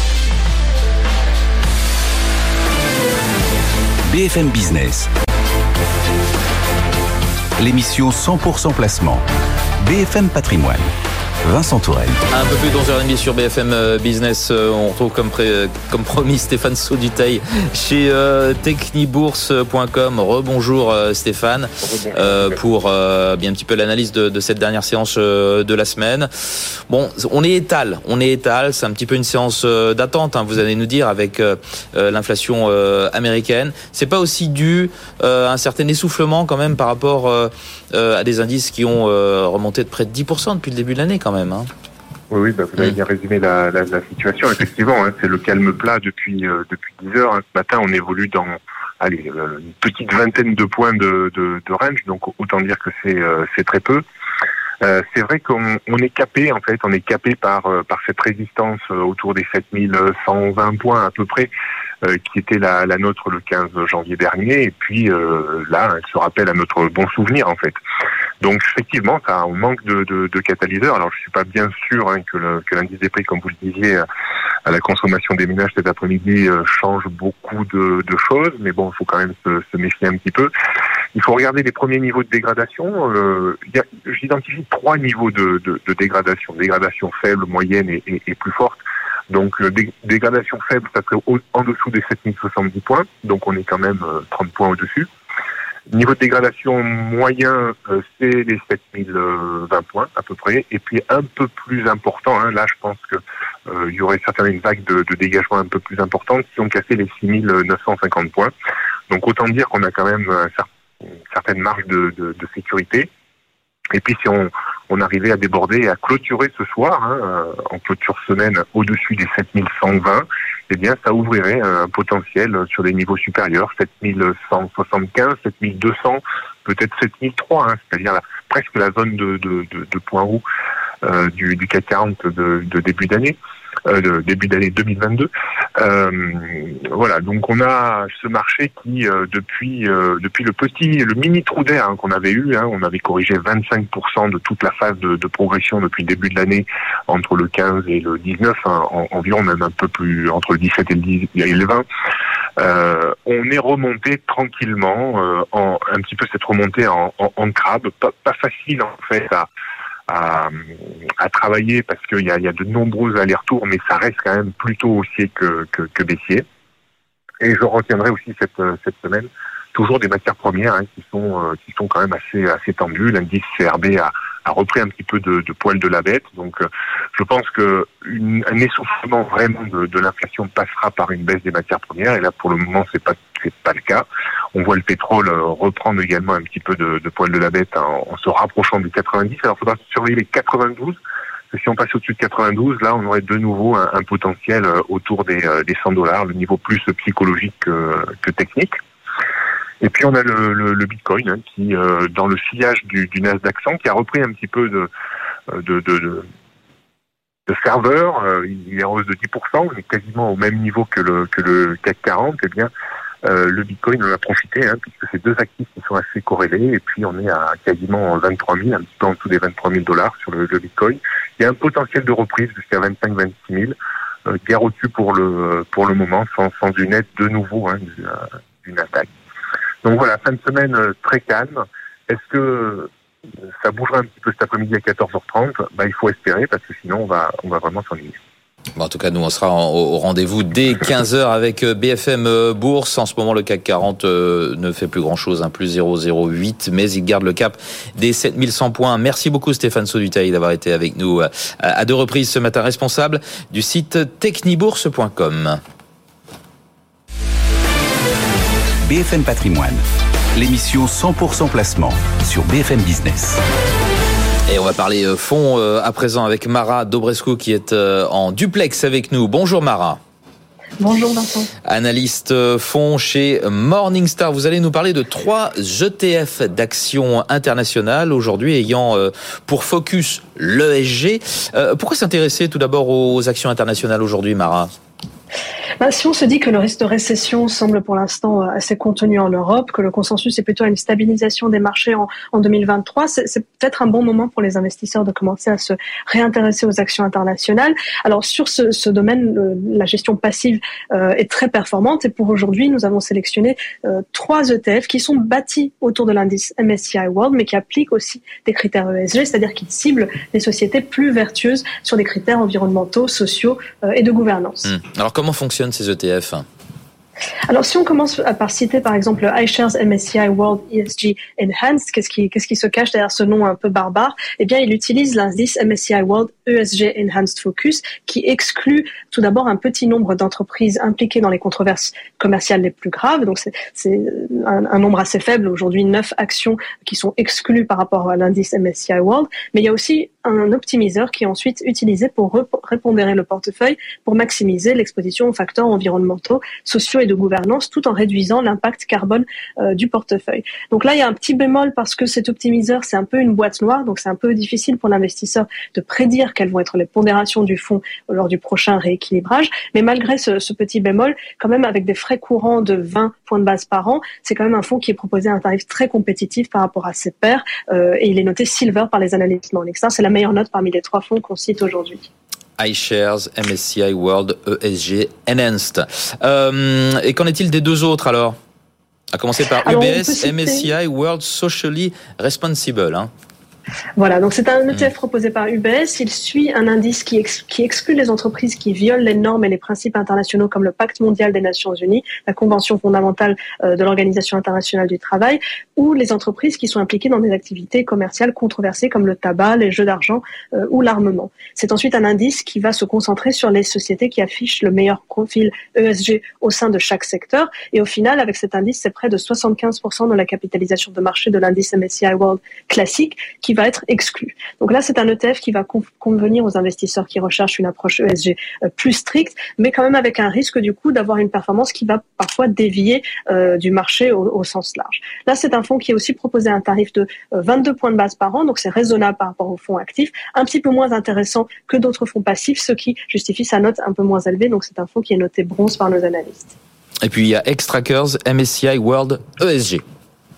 B F M Business, l'émission cent pour cent placement. B F M Patrimoine. Vincent Tourelle. Un peu plus d'onze heures trente sur B F M Business. On retrouve comme, pré, comme promis Stéphane Sauduteil chez euh, technibourse point com. Rebonjour euh, Stéphane euh, pour euh, bien un petit peu l'analyse de, de cette dernière séance euh, de la semaine. Bon, on est étal, on est étal. C'est un petit peu une séance euh, d'attente, hein, vous allez nous dire, avec euh, l'inflation euh, américaine. C'est pas aussi dû euh, à un certain essoufflement quand même par rapport euh, euh, à des indices qui ont euh, remonté de près de dix pour cent depuis le début de l'année quand même. Hein. Oui, oui, bah vous avez bien résumé la, la, la situation. Effectivement, hein, c'est le calme plat depuis euh, depuis dix heures. Hein. Ce matin, on évolue dans allez euh, une petite vingtaine de points de, de, de range, donc autant dire que c'est euh, c'est très peu. Euh, c'est vrai qu'on on est capé, en fait, on est capé par euh, par cette résistance euh, autour des sept mille cent vingt points à peu près, euh, qui était la, la nôtre le quinze janvier dernier. Et puis euh, là, elle se rappelle à notre bon souvenir, en fait. Donc effectivement, ça, on manque de, de, de catalyseurs. Alors je suis pas bien sûr hein, que, le, que l'indice des prix, comme vous le disiez, à la consommation des ménages cet après-midi euh, change beaucoup de, de choses, mais bon, il faut quand même se, se méfier un petit peu. Il faut regarder les premiers niveaux de dégradation. Euh, y a, j'identifie trois niveaux de, de, de dégradation. Dégradation faible, moyenne et, et, et plus forte. Donc euh, dé, dégradation faible, ça serait au, en dessous des sept mille soixante-dix points. Donc on est quand même euh, trente points au-dessus. Niveau de dégradation moyen, euh, c'est les sept mille vingt points à peu près. Et puis un peu plus important, hein, là je pense que euh, il y aurait certainement une vague de, de dégagement un peu plus importante si on cassait les six mille neuf cent cinquante points. Donc autant dire qu'on a quand même un certain une certaine marge de, de, de sécurité. Et puis si on, on arrivait à déborder et à clôturer ce soir, hein, en clôture semaine au-dessus des sept mille cent vingt, eh bien ça ouvrirait un potentiel sur des niveaux supérieurs, sept mille cent soixante-quinze, sept mille deux cents, peut-être sept mille trois, hein, c'est-à-dire la, presque la zone de, de, de, de point haut euh, du, du C A C quarante de, de début d'année. Euh, de début d'année deux mille vingt-deux. Euh, voilà, donc on a ce marché qui, euh, depuis euh, depuis le petit, le mini trou d'air hein, qu'on avait eu, hein, on avait corrigé vingt-cinq pour cent de toute la phase de, de progression depuis le début de l'année entre le quinze et le dix-neuf, hein, en, environ même un peu plus entre le dix-sept et le, dix, et le vingt. Euh, on est remonté tranquillement, euh, en, un petit peu cette remontée en, en, en crabe, pas, pas facile en fait à À, à travailler parce qu'il y a, il y a de nombreux allers-retours, mais ça reste quand même plutôt haussier que, que, que baissier. Et je retiendrai aussi cette, cette semaine toujours des matières premières hein, qui sont euh, qui sont quand même assez assez tendues. L'indice C R B a, a repris un petit peu de, de poil de la bête, donc euh, je pense que une, un essoufflement vraiment de, de l'inflation passera par une baisse des matières premières. Et là, pour le moment, c'est pas c'est pas le cas. On voit le pétrole reprendre également un petit peu de, de poil de la bête en, en se rapprochant du quatre-vingt-dix. Alors, il faudra surveiller les quatre-vingt-douze. Parce que si on passe au-dessus de quatre-vingt-douze, là, on aurait de nouveau un, un potentiel autour des, des cent dollars, le niveau plus psychologique que, que technique. Et puis, on a le, le, le Bitcoin hein, qui, euh, dans le sillage du, du Nasdaq cent, qui a repris un petit peu de, de, de, de de serveur, euh, il est en hausse de dix pour cent, on est quasiment au même niveau que le que le C A C quarante. Eh bien, euh, le Bitcoin en a profité, hein, puisque c'est deux actifs qui sont assez corrélés, et puis on est à quasiment vingt-trois mille, un petit peu en dessous des vingt-trois mille dollars sur le, le Bitcoin. Il y a un potentiel de reprise jusqu'à vingt-cinq à vingt-six mille, euh, guère au-dessus pour le pour le moment, sans, sans une aide de nouveau hein, d'une attaque. Donc voilà, fin de semaine euh, très calme. Est-ce que ça bougera un petit peu cet après-midi à quatorze heures trente, bah, il faut espérer parce que sinon on va, on va vraiment s'ennuyer. Bon, en tout cas, nous, on sera en, au rendez-vous dès quinze heures avec B F M Bourse. En ce moment, le C A C quarante euh, ne fait plus grand-chose, hein, plus zéro virgule zéro huit, mais il garde le cap des sept mille cent points. Merci beaucoup Stéphane Saudutaï d'avoir été avec nous à, à deux reprises ce matin, responsable du site technibourse point com. B F M Patrimoine, l'émission cent pour cent placement sur B F M Business. Et on va parler fonds à présent avec Mara Dobrescu qui est en duplex avec nous. Bonjour Mara. Bonjour Vincent. Analyste fonds chez Morningstar. Vous allez nous parler de trois E T F d'actions internationales aujourd'hui ayant pour focus l'E S G. Pourquoi s'intéresser tout d'abord aux actions internationales aujourd'hui, Mara ? Ben, si on se dit que le risque de récession semble pour l'instant assez contenu en Europe, que le consensus est plutôt à une stabilisation des marchés en, en deux mille vingt-trois, c'est, c'est peut-être un bon moment pour les investisseurs de commencer à se réintéresser aux actions internationales. Alors sur ce, ce domaine, le, la gestion passive euh, est très performante et pour aujourd'hui, nous avons sélectionné euh, trois E T F qui sont bâtis autour de l'indice M S C I World, mais qui appliquent aussi des critères E S G, c'est-à-dire qu'ils ciblent des sociétés plus vertueuses sur des critères environnementaux, sociaux euh, et de gouvernance. Mmh. Alors comment fonctionnent ces E T F ? Alors, si on commence par citer, par exemple, le iShares M S C I World E S G Enhanced, qu'est-ce qui, qu'est-ce qui se cache derrière ce nom un peu barbare ? Eh bien, il utilise l'indice M S C I World E S G Enhanced Focus, qui exclut tout d'abord un petit nombre d'entreprises impliquées dans les controverses commerciales les plus graves. Donc, c'est, c'est un, un nombre assez faible. Aujourd'hui, neuf actions qui sont exclues par rapport à l'indice M S C I World. Mais il y a aussi un optimiseur qui est ensuite utilisé pour rep- répondérer le portefeuille pour maximiser l'exposition aux facteurs environnementaux, sociaux et de gouvernance tout en réduisant l'impact carbone euh, du portefeuille. Donc là, il y a un petit bémol parce que cet optimiseur, c'est un peu une boîte noire, donc c'est un peu difficile pour l'investisseur de prédire quelles vont être les pondérations du fonds lors du prochain rééquilibrage. Mais malgré ce, ce petit bémol, quand même avec des frais courants de vingt points de base par an, c'est quand même un fonds qui est proposé à un tarif très compétitif par rapport à ses pairs euh, et il est noté Silver par les analystes Morningstar. C'est la meilleure note parmi les trois fonds qu'on cite aujourd'hui. iShares, M S C I World, E S G, Enhanced. Euh, et qu'en est-il des deux autres alors ? À commencer par alors, U B S, M S C I World Socially Responsible. Hein. Voilà, donc c'est un E T F proposé par U B S. Il suit un indice qui, ex- qui exclut les entreprises qui violent les normes et les principes internationaux comme le Pacte mondial des Nations Unies, la Convention fondamentale euh, de l'Organisation internationale du travail, ou les entreprises qui sont impliquées dans des activités commerciales controversées comme le tabac, les jeux d'argent euh, ou l'armement. C'est ensuite un indice qui va se concentrer sur les sociétés qui affichent le meilleur profil E S G au sein de chaque secteur. Et au final, avec cet indice, c'est près de soixante-quinze pour cent de la capitalisation de marché de l'indice M S C I World classique qui va être exclu. Donc là, c'est un E T F qui va convenir aux investisseurs qui recherchent une approche E S G plus stricte, mais quand même avec un risque du coup d'avoir une performance qui va parfois dévier euh, du marché au, au sens large. Là, c'est un fonds qui est aussi proposé à un tarif de vingt-deux points de base par an, donc c'est raisonnable par rapport aux fonds actifs, un petit peu moins intéressant que d'autres fonds passifs, ce qui justifie sa note un peu moins élevée. Donc c'est un fonds qui est noté bronze par nos analystes. Et puis il y a Xtrackers, M S C I World, E S G.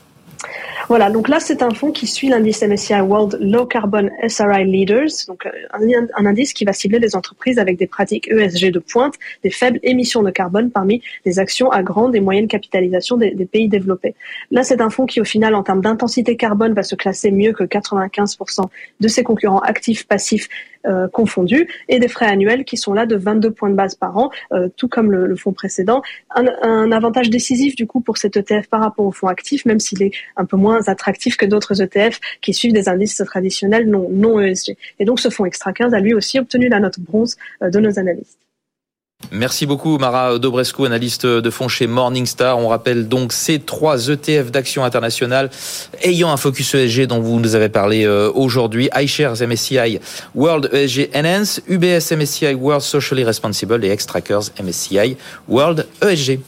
Voilà, donc là, c'est un fonds qui suit l'indice M S C I World Low Carbon S R I Leaders, donc un, un indice qui va cibler les entreprises avec des pratiques E S G de pointe, des faibles émissions de carbone parmi les actions à grande et moyenne capitalisation des, des pays développés. Là, c'est un fonds qui, au final, en termes d'intensité carbone, va se classer mieux que quatre-vingt-quinze pour cent de ses concurrents actifs, passifs, Euh, confondus, et des frais annuels qui sont là de vingt-deux points de base par an, euh, tout comme le, le fonds précédent. Un, un avantage décisif du coup pour cet E T F par rapport au fonds actif, même s'il est un peu moins attractif que d'autres E T F qui suivent des indices traditionnels non, non E S G. Et donc ce fonds Xtrackers a lui aussi obtenu la note bronze euh, de nos analystes. Merci beaucoup Mara Dobrescu, analyste de fonds chez Morningstar. On rappelle donc ces trois E T F d'actions internationales ayant un focus E S G dont vous nous avez parlé aujourd'hui. iShares M S C I World E S G Enhance, U B S M S C I World Socially Responsible et Xtrackers M S C I World E S G.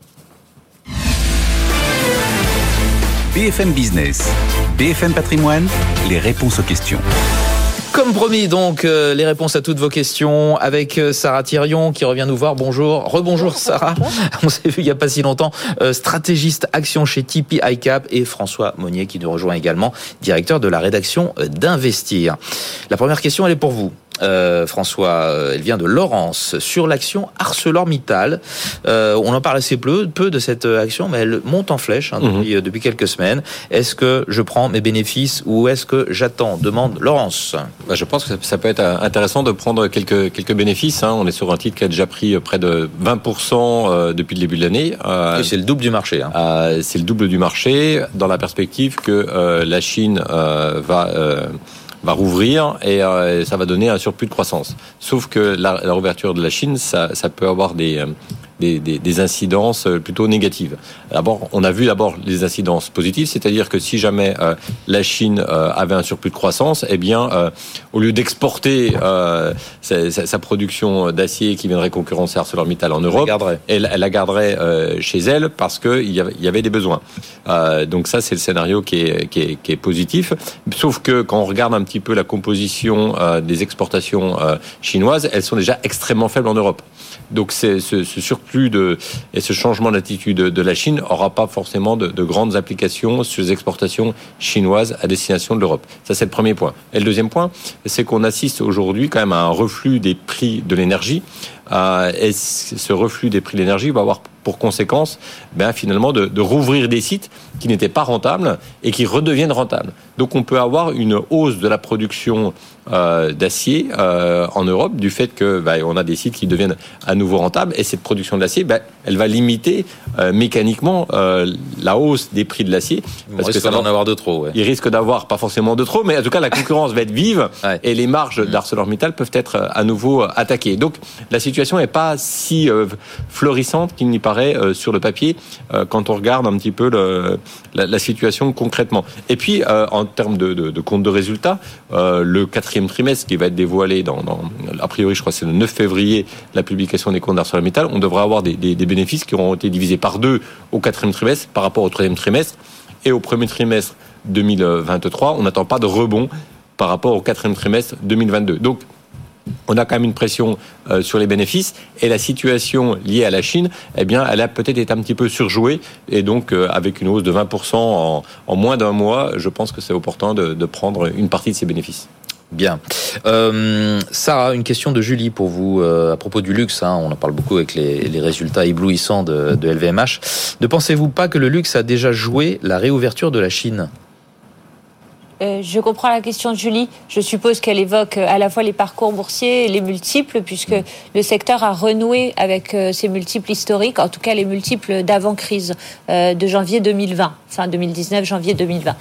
B F M Business, B F M Patrimoine, les réponses aux questions. Comme promis, donc, euh, les réponses à toutes vos questions avec euh, Sarah Thirion qui revient nous voir. Bonjour. Rebonjour Sarah. On s'est vu il n'y a pas si longtemps. Euh, stratégiste action chez T P I Cap et François Monnier qui nous rejoint également, directeur de la rédaction d'Investir. La première question, elle est pour vous. Euh, François, elle vient de Laurence sur l'action ArcelorMittal. Euh, on en parle assez peu, peu de cette action, mais elle monte en flèche hein, depuis, mmh. depuis quelques semaines. Est-ce que je prends mes bénéfices ou est-ce que j'attends ? Demande Laurence. Bah, je pense que ça, ça peut être intéressant de prendre quelques, quelques bénéfices. Hein. On est sur un titre qui a déjà pris près de vingt pour cent depuis le début de l'année. Euh, Et c'est le double du marché. Hein. Euh, c'est le double du marché dans la perspective que euh, la Chine euh, va... Euh, va rouvrir et euh, ça va donner un surplus de croissance. Sauf que la, la rouverture de la Chine, ça, ça peut avoir des, euh, des, des, des incidences plutôt négatives. D'abord, on a vu d'abord les incidences positives, c'est-à-dire que si jamais euh, la Chine euh, avait un surplus de croissance, eh bien, euh, au lieu d'exporter euh, sa, sa, sa production d'acier qui viendrait concurrencer ArcelorMittal en Europe, elle, elle la garderait euh, chez elle parce qu'il y avait, il y avait des besoins. Euh, donc ça, c'est le scénario qui est, qui est, qui est positif. Sauf que quand on regarde un petit peu la composition euh, des exportations euh, chinoises, elles sont déjà extrêmement faibles en Europe. Donc c'est, ce, ce surplus de, et ce changement d'attitude de la Chine n'aura pas forcément de, de grandes applications sur les exportations chinoises à destination de l'Europe. Ça, c'est le premier point. Et le deuxième point, c'est qu'on assiste aujourd'hui quand même à un reflux des prix de l'énergie. Euh, et ce reflux des prix de l'énergie va avoir pour conséquence ben, finalement de, de rouvrir des sites qui n'étaient pas rentables et qui redeviennent rentables. Donc on peut avoir une hausse de la production euh, d'acier euh, en Europe du fait que ben, on a des sites qui deviennent à nouveau rentables et cette production d'acier, ben, elle va limiter euh, mécaniquement euh, la hausse des prix de l'acier. Parce que ça va en avoir de trop. Ouais. Il risque d'avoir pas forcément de trop, mais en tout cas la concurrence va être vive ouais. et les marges d'ArcelorMittal peuvent être à nouveau attaquées. Donc la situation n'est pas si euh, florissante qu'il n'y paraît euh, sur le papier euh, quand on regarde un petit peu le, la, la situation concrètement. Et puis euh, en termes de, de, de compte de résultats, euh, le quatrième trimestre qui va être dévoilé dans, dans, a priori je crois que c'est le neuf février, la publication des comptes d'ArcelorMittal, on devrait avoir des, des, des bénéfices qui auront été divisés par deux au quatrième trimestre par rapport au troisième trimestre. Et au premier trimestre deux mille vingt-trois, on n'attend pas de rebond par rapport au quatrième trimestre deux mille vingt-deux. Donc, on a quand même une pression euh, sur les bénéfices et la situation liée à la Chine, eh bien, elle a peut-être été un petit peu surjouée et donc euh, avec une hausse de vingt pour cent en, en moins d'un mois, je pense que c'est opportun de, de prendre une partie de ces bénéfices. Bien. Euh, Sarah, une question de Julie pour vous euh, à propos du luxe. Hein, on en parle beaucoup avec les, les résultats éblouissants de, de L V M H. Ne pensez-vous pas que le luxe a déjà joué la réouverture de la Chine ? Euh, je comprends la question de Julie. Je suppose qu'elle évoque à la fois les parcours boursiers et les multiples, puisque le secteur a renoué avec ses multiples historiques, en tout cas les multiples d'avant-crise euh, de janvier deux mille vingt, fin deux mille dix-neuf, janvier deux mille vingt.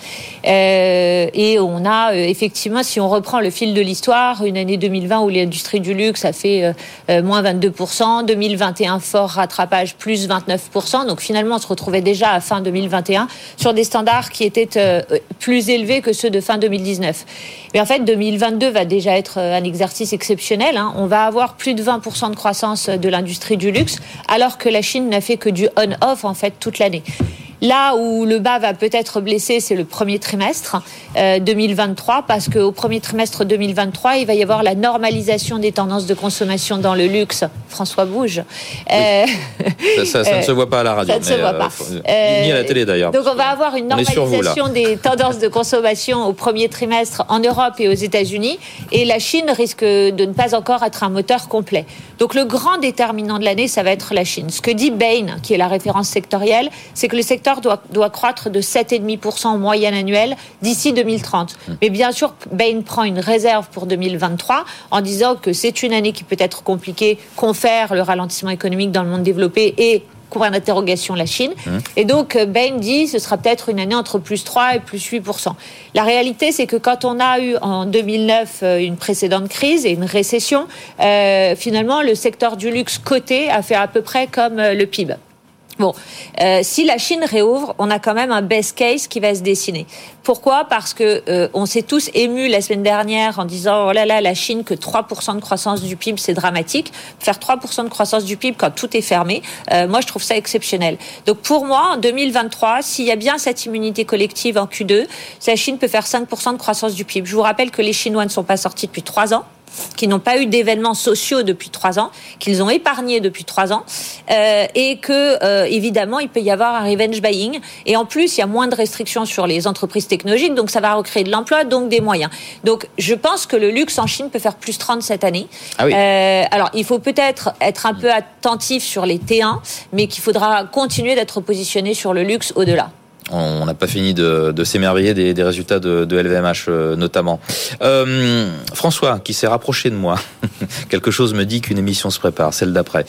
Euh, et on a euh, effectivement, si on reprend le fil de l'histoire, une année deux mille vingt où l'industrie du luxe a fait euh, moins vingt-deux pour cent, deux mille vingt et un fort rattrapage, plus vingt-neuf pour cent. Donc finalement, on se retrouvait déjà à fin deux mille vingt et un sur des standards qui étaient euh, plus élevés que ceux de fin deux mille dix-neuf. Mais en fait, deux mille vingt-deux va déjà être un exercice exceptionnel. Hein. On va avoir plus de vingt pour cent de croissance de l'industrie du luxe, alors que la Chine n'a fait que du on-off en fait toute l'année. Là où le bas va peut-être blesser, c'est le premier trimestre euh, deux mille vingt-trois, parce qu'au premier trimestre deux mille vingt-trois, il va y avoir la normalisation des tendances de consommation dans le luxe. François bouge. Euh, oui. ça, ça, ça ne se voit pas à la radio. Ça ne se voit euh, pas. Faut, euh, ni à la télé d'ailleurs. Donc on va avoir une normalisation vous, des tendances de consommation au premier trimestre en Europe et aux États-Unis, et la Chine risque de ne pas encore être un moteur complet. Donc le grand déterminant de l'année, ça va être la Chine. Ce que dit Bain, qui est la référence sectorielle, c'est que le secteur Doit, doit croître de sept virgule cinq pour cent en moyenne annuelle d'ici deux mille trente. Mais bien sûr, Bain prend une réserve pour deux mille vingt-trois en disant que c'est une année qui peut être compliquée, confère le ralentissement économique dans le monde développé et point d'interrogation la Chine. Mmh. Et donc, Bain dit ce sera peut-être une année entre plus trois et plus huit pour cent. La réalité, c'est que quand on a eu en deux mille neuf une précédente crise et une récession, euh, finalement, le secteur du luxe coté a fait à peu près comme le P I B. Bon, euh, si la Chine réouvre, on a quand même un best case qui va se dessiner. Pourquoi ? Parce que euh, on s'est tous émus la semaine dernière en disant oh là là, la Chine, que trois pour cent de croissance du P I B, c'est dramatique. Faire trois pour cent de croissance du P I B quand tout est fermé, euh, moi je trouve ça exceptionnel. Donc pour moi, en deux mille vingt-trois, s'il y a bien cette immunité collective en Q deux, la Chine peut faire cinq pour cent de croissance du P I B. Je vous rappelle que les Chinois ne sont pas sortis depuis trois ans, qui n'ont pas eu d'événements sociaux depuis trois ans, qu'ils ont épargné depuis trois ans, euh, et que euh, évidemment il peut y avoir un revenge buying. Et en plus, il y a moins de restrictions sur les entreprises technologiques, donc ça va recréer de l'emploi, donc des moyens. Donc je pense que le luxe en Chine peut faire plus trente cette année. Ah oui. Euh, alors il faut peut-être être un peu attentif sur les T un, mais qu'il faudra continuer d'être positionné sur le luxe au-delà. On n'a pas fini de, de s'émerveiller des, des résultats de, de L V M H euh, notamment. Euh, François, qui s'est rapproché de moi, quelque chose me dit qu'une émission se prépare, celle d'après.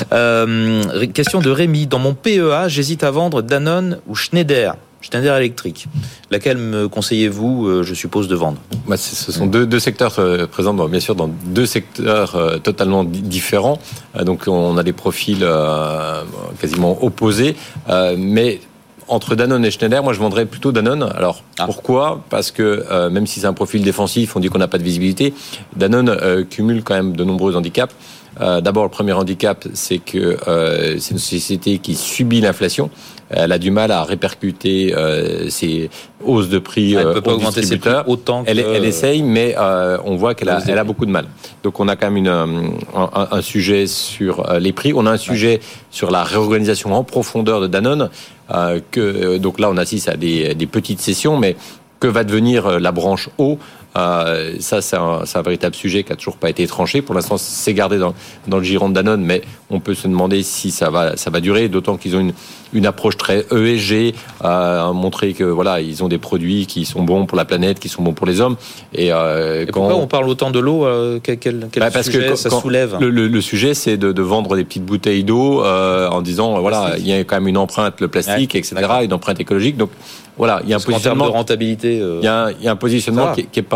Euh, question de Rémi. Dans mon P E A, j'hésite à vendre Danone ou Schneider. Schneider Electric. Laquelle me conseillez-vous, euh, je suppose, de vendre ? Bah, Ce sont deux, deux secteurs euh, présents, dans, bien sûr, dans deux secteurs euh, totalement di- différents. Euh, donc, on a des profils euh, quasiment opposés, euh, mais entre Danone et Schneider, moi je vendrais plutôt Danone. Alors ah. pourquoi ? Parce que euh, même si c'est un profil défensif, on dit qu'on n'a pas de visibilité, Danone euh, cumule quand même de nombreux handicaps. Euh, d'abord, le premier handicap, c'est que euh, c'est une société qui subit l'inflation. Elle a du mal à répercuter euh, ses hausses de prix elle euh, peut pas aux augmenter distributeurs. Ses prix autant que... elle, elle essaye, mais euh, on voit qu'elle a, elle a beaucoup de mal. Donc on a quand même une, un, un, un sujet sur les prix. On a un sujet ouais. sur la réorganisation en profondeur de Danone. Euh, que, donc là, on assiste à des, des petites sessions, mais que va devenir la branche eau ? Euh, ça, c'est un, c'est un véritable sujet qui a toujours pas été tranché. Pour l'instant, c'est gardé dans, dans le giron de Danone, mais on peut se demander si ça va, ça va durer. D'autant qu'ils ont une, une approche très E S G, euh, montrer que voilà, ils ont des produits qui sont bons pour la planète, qui sont bons pour les hommes. Et, euh, et quand pourquoi on parle autant de l'eau euh, Quel, quel, quel bah parce sujet que quand, ça quand soulève le, le, le sujet, c'est de, de vendre des petites bouteilles d'eau euh, en disant voilà, il y a quand même une empreinte, le plastique, ouais, et cetera, d'accord. Une empreinte écologique. Donc voilà, il y a un Parce positionnement en termes de rentabilité. Euh, il y a, il y a un positionnement qui, qui est pas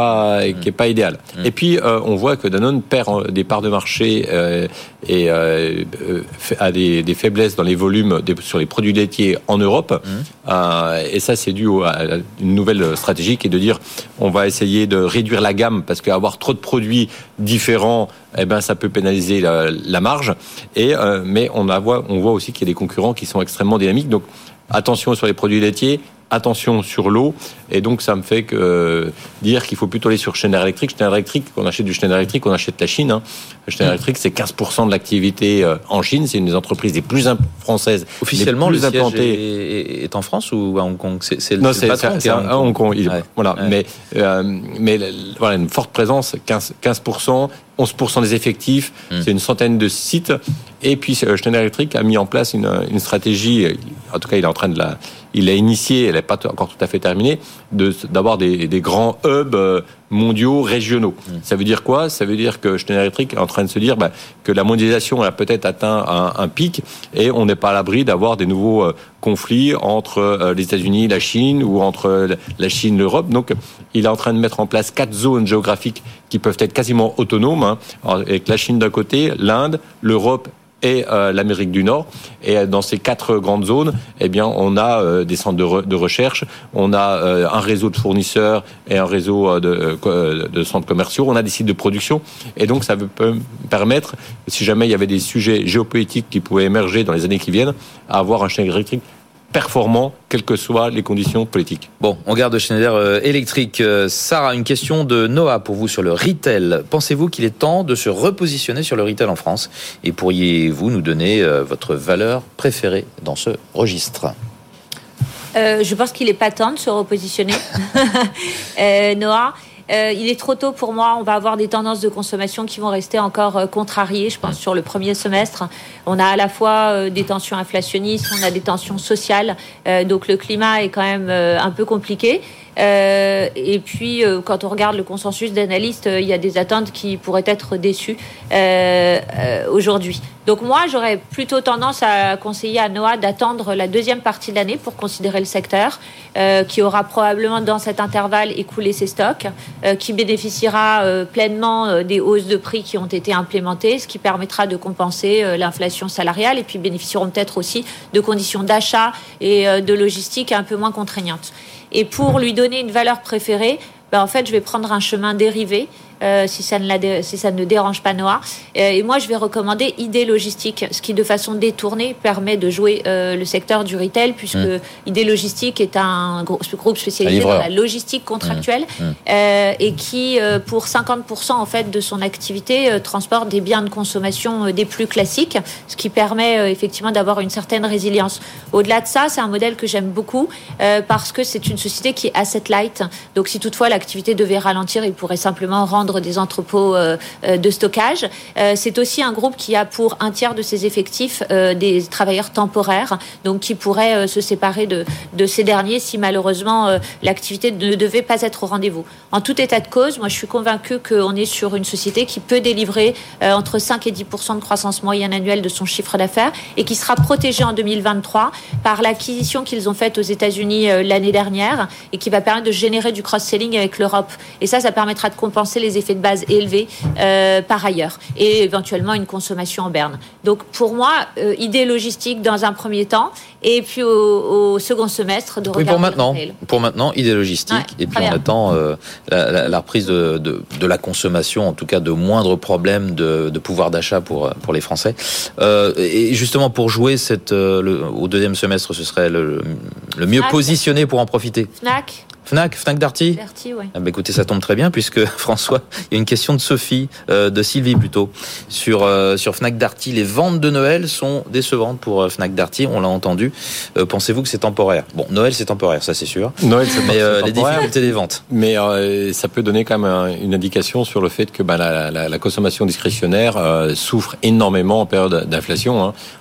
pas qui est pas idéal. Mmh. Et puis euh, on voit que Danone perd des parts de marché euh, et euh, a des, des faiblesses dans les volumes des, sur les produits laitiers en Europe. Mmh. Euh, et ça, c'est dû à une nouvelle stratégie qui est de dire on va essayer de réduire la gamme parce qu'avoir trop de produits différents, eh ben ça peut pénaliser la, la marge. Et euh, mais on a voit on voit aussi qu'il y a des concurrents qui sont extrêmement dynamiques. Donc attention sur les produits laitiers. Attention sur l'eau, et donc ça me fait que euh, dire qu'il faut plutôt aller sur Schneider Electric. Schneider Electric, on achète du Schneider Electric, on achète la Chine. Hein. Schneider Electric, c'est quinze pour cent de l'activité euh, en Chine. C'est une des entreprises les plus imp- françaises. Officiellement, les plus le siège implantées. est, est en France ou à Hong Kong? C'est, c'est le, non, c'est c'est, le patron c'est, qui est à Hong Kong. À Hong Kong. Il, ouais. Voilà, ouais. mais euh, mais voilà une forte présence, quinze pour cent, onze pour cent des effectifs. Mmh. C'est une centaine de sites. Et puis Schneider Electric a mis en place une, une stratégie. En tout cas, il est en train de la il a initié, elle n'est pas encore tout à fait terminée, de, d'avoir des, des grands hubs mondiaux, régionaux. Mmh. Ça veut dire quoi? Ça veut dire que Schneider Electric est en train de se dire bah, que la mondialisation a peut-être atteint un, un pic et on n'est pas à l'abri d'avoir des nouveaux euh, conflits entre euh, les États-Unis, la Chine ou entre euh, la Chine, l'Europe. Donc, il est en train de mettre en place quatre zones géographiques qui peuvent être quasiment autonomes, hein, avec la Chine d'un côté, l'Inde, l'Europe et euh, l'Amérique du Nord. Et dans ces quatre grandes zones, eh bien, on a euh, des centres de, re- de recherche, on a euh, un réseau de fournisseurs et un réseau de, euh, de centres commerciaux, on a des sites de production. Et donc, ça peut permettre, si jamais il y avait des sujets géopolitiques qui pouvaient émerger dans les années qui viennent, à avoir un Schneider Electric performant, quelles que soient les conditions politiques. Bon, on garde Schneider euh, Electric. Euh, Sarah, une question de Noah pour vous sur le retail. Pensez-vous qu'il est temps de se repositionner sur le retail en France? Et pourriez-vous nous donner euh, votre valeur préférée dans ce registre? euh, Je pense qu'il n'est pas temps de se repositionner. euh, Noah Euh, il est trop tôt pour moi. On va avoir des tendances de consommation qui vont rester encore euh, contrariées, je pense, sur le premier semestre. On a à la fois euh, des tensions inflationnistes, on a des tensions sociales. Euh, donc le climat est quand même euh, un peu compliqué. Euh, et puis, euh, quand on regarde le consensus d'analystes, euh, il y a des attentes qui pourraient être déçues euh, euh, aujourd'hui. Donc moi, j'aurais plutôt tendance à conseiller à Noah d'attendre la deuxième partie de l'année pour considérer le secteur, euh, qui aura probablement dans cet intervalle écoulé ses stocks, euh, qui bénéficiera euh, pleinement euh, des hausses de prix qui ont été implémentées, ce qui permettra de compenser euh, l'inflation salariale, et puis bénéficieront peut-être aussi de conditions d'achat et euh, de logistique un peu moins contraignantes. Et pour lui donner une valeur préférée, ben en fait, je vais prendre un chemin dérivé, euh, si, ça ne la dé- si ça ne dérange pas Noah. Euh, et moi, je vais recommander I D Logistique, ce qui, de façon détournée, permet de jouer euh, le secteur du retail, puisque mmh. I D Logistique est un groupe spécialisé dans la logistique contractuelle mmh. Mmh. Euh, et qui, euh, pour cinquante pour cent en fait, de son activité, euh, transporte des biens de consommation euh, des plus classiques, ce qui permet euh, effectivement d'avoir une certaine résilience. Au-delà de ça, c'est un modèle que j'aime beaucoup euh, parce que c'est une société qui est asset light. Donc, si toutefois l'activité devait ralentir, il pourrait simplement rendre des entrepôts euh, de stockage. Euh, c'est aussi un groupe qui a pour un tiers de ses effectifs euh, des travailleurs temporaires, donc qui pourraient euh, se séparer de, de ces derniers si malheureusement euh, l'activité ne devait pas être au rendez-vous. En tout état de cause, moi je suis convaincue qu'on est sur une société qui peut délivrer euh, entre cinq et dix pour cent de croissance moyenne annuelle de son chiffre d'affaires et qui sera protégée en deux mille vingt-trois par l'acquisition qu'ils ont faite aux États-Unis euh, l'année dernière et qui va permettre de générer du cross-selling avec l'Europe. Et ça, ça permettra de compenser les effets de base élevés euh, par ailleurs et éventuellement une consommation en berne. Donc pour moi, euh, idée logistique dans un premier temps et puis au, au second semestre de regarder oui, pour maintenant, le retail. Pour maintenant, idée logistique ouais, et puis on attend euh, la, la, la reprise de, de, de la consommation, en tout cas de moindres problèmes de, de pouvoir d'achat pour, pour les Français. Euh, et justement pour jouer cette, euh, le, au deuxième semestre, ce serait le, le mieux Fnac. Positionné pour en profiter. Fnac. Fnac, Fnac Darty. Darty, ouais. Ah bah écoutez, ça tombe très bien puisque François, il y a une question de Sophie, euh, de Sylvie plutôt, sur euh, sur Fnac Darty. Les ventes de Noël sont décevantes pour euh, Fnac Darty, on l'a entendu. Euh, pensez-vous que c'est temporaire? Bon, Noël c'est temporaire, ça c'est sûr. Noël c'est, mais euh, c'est les difficultés des ventes. Mais euh, ça peut donner quand même un, une indication sur le fait que bah, la, la, la consommation discrétionnaire euh, souffre énormément en période d'inflation. Hein.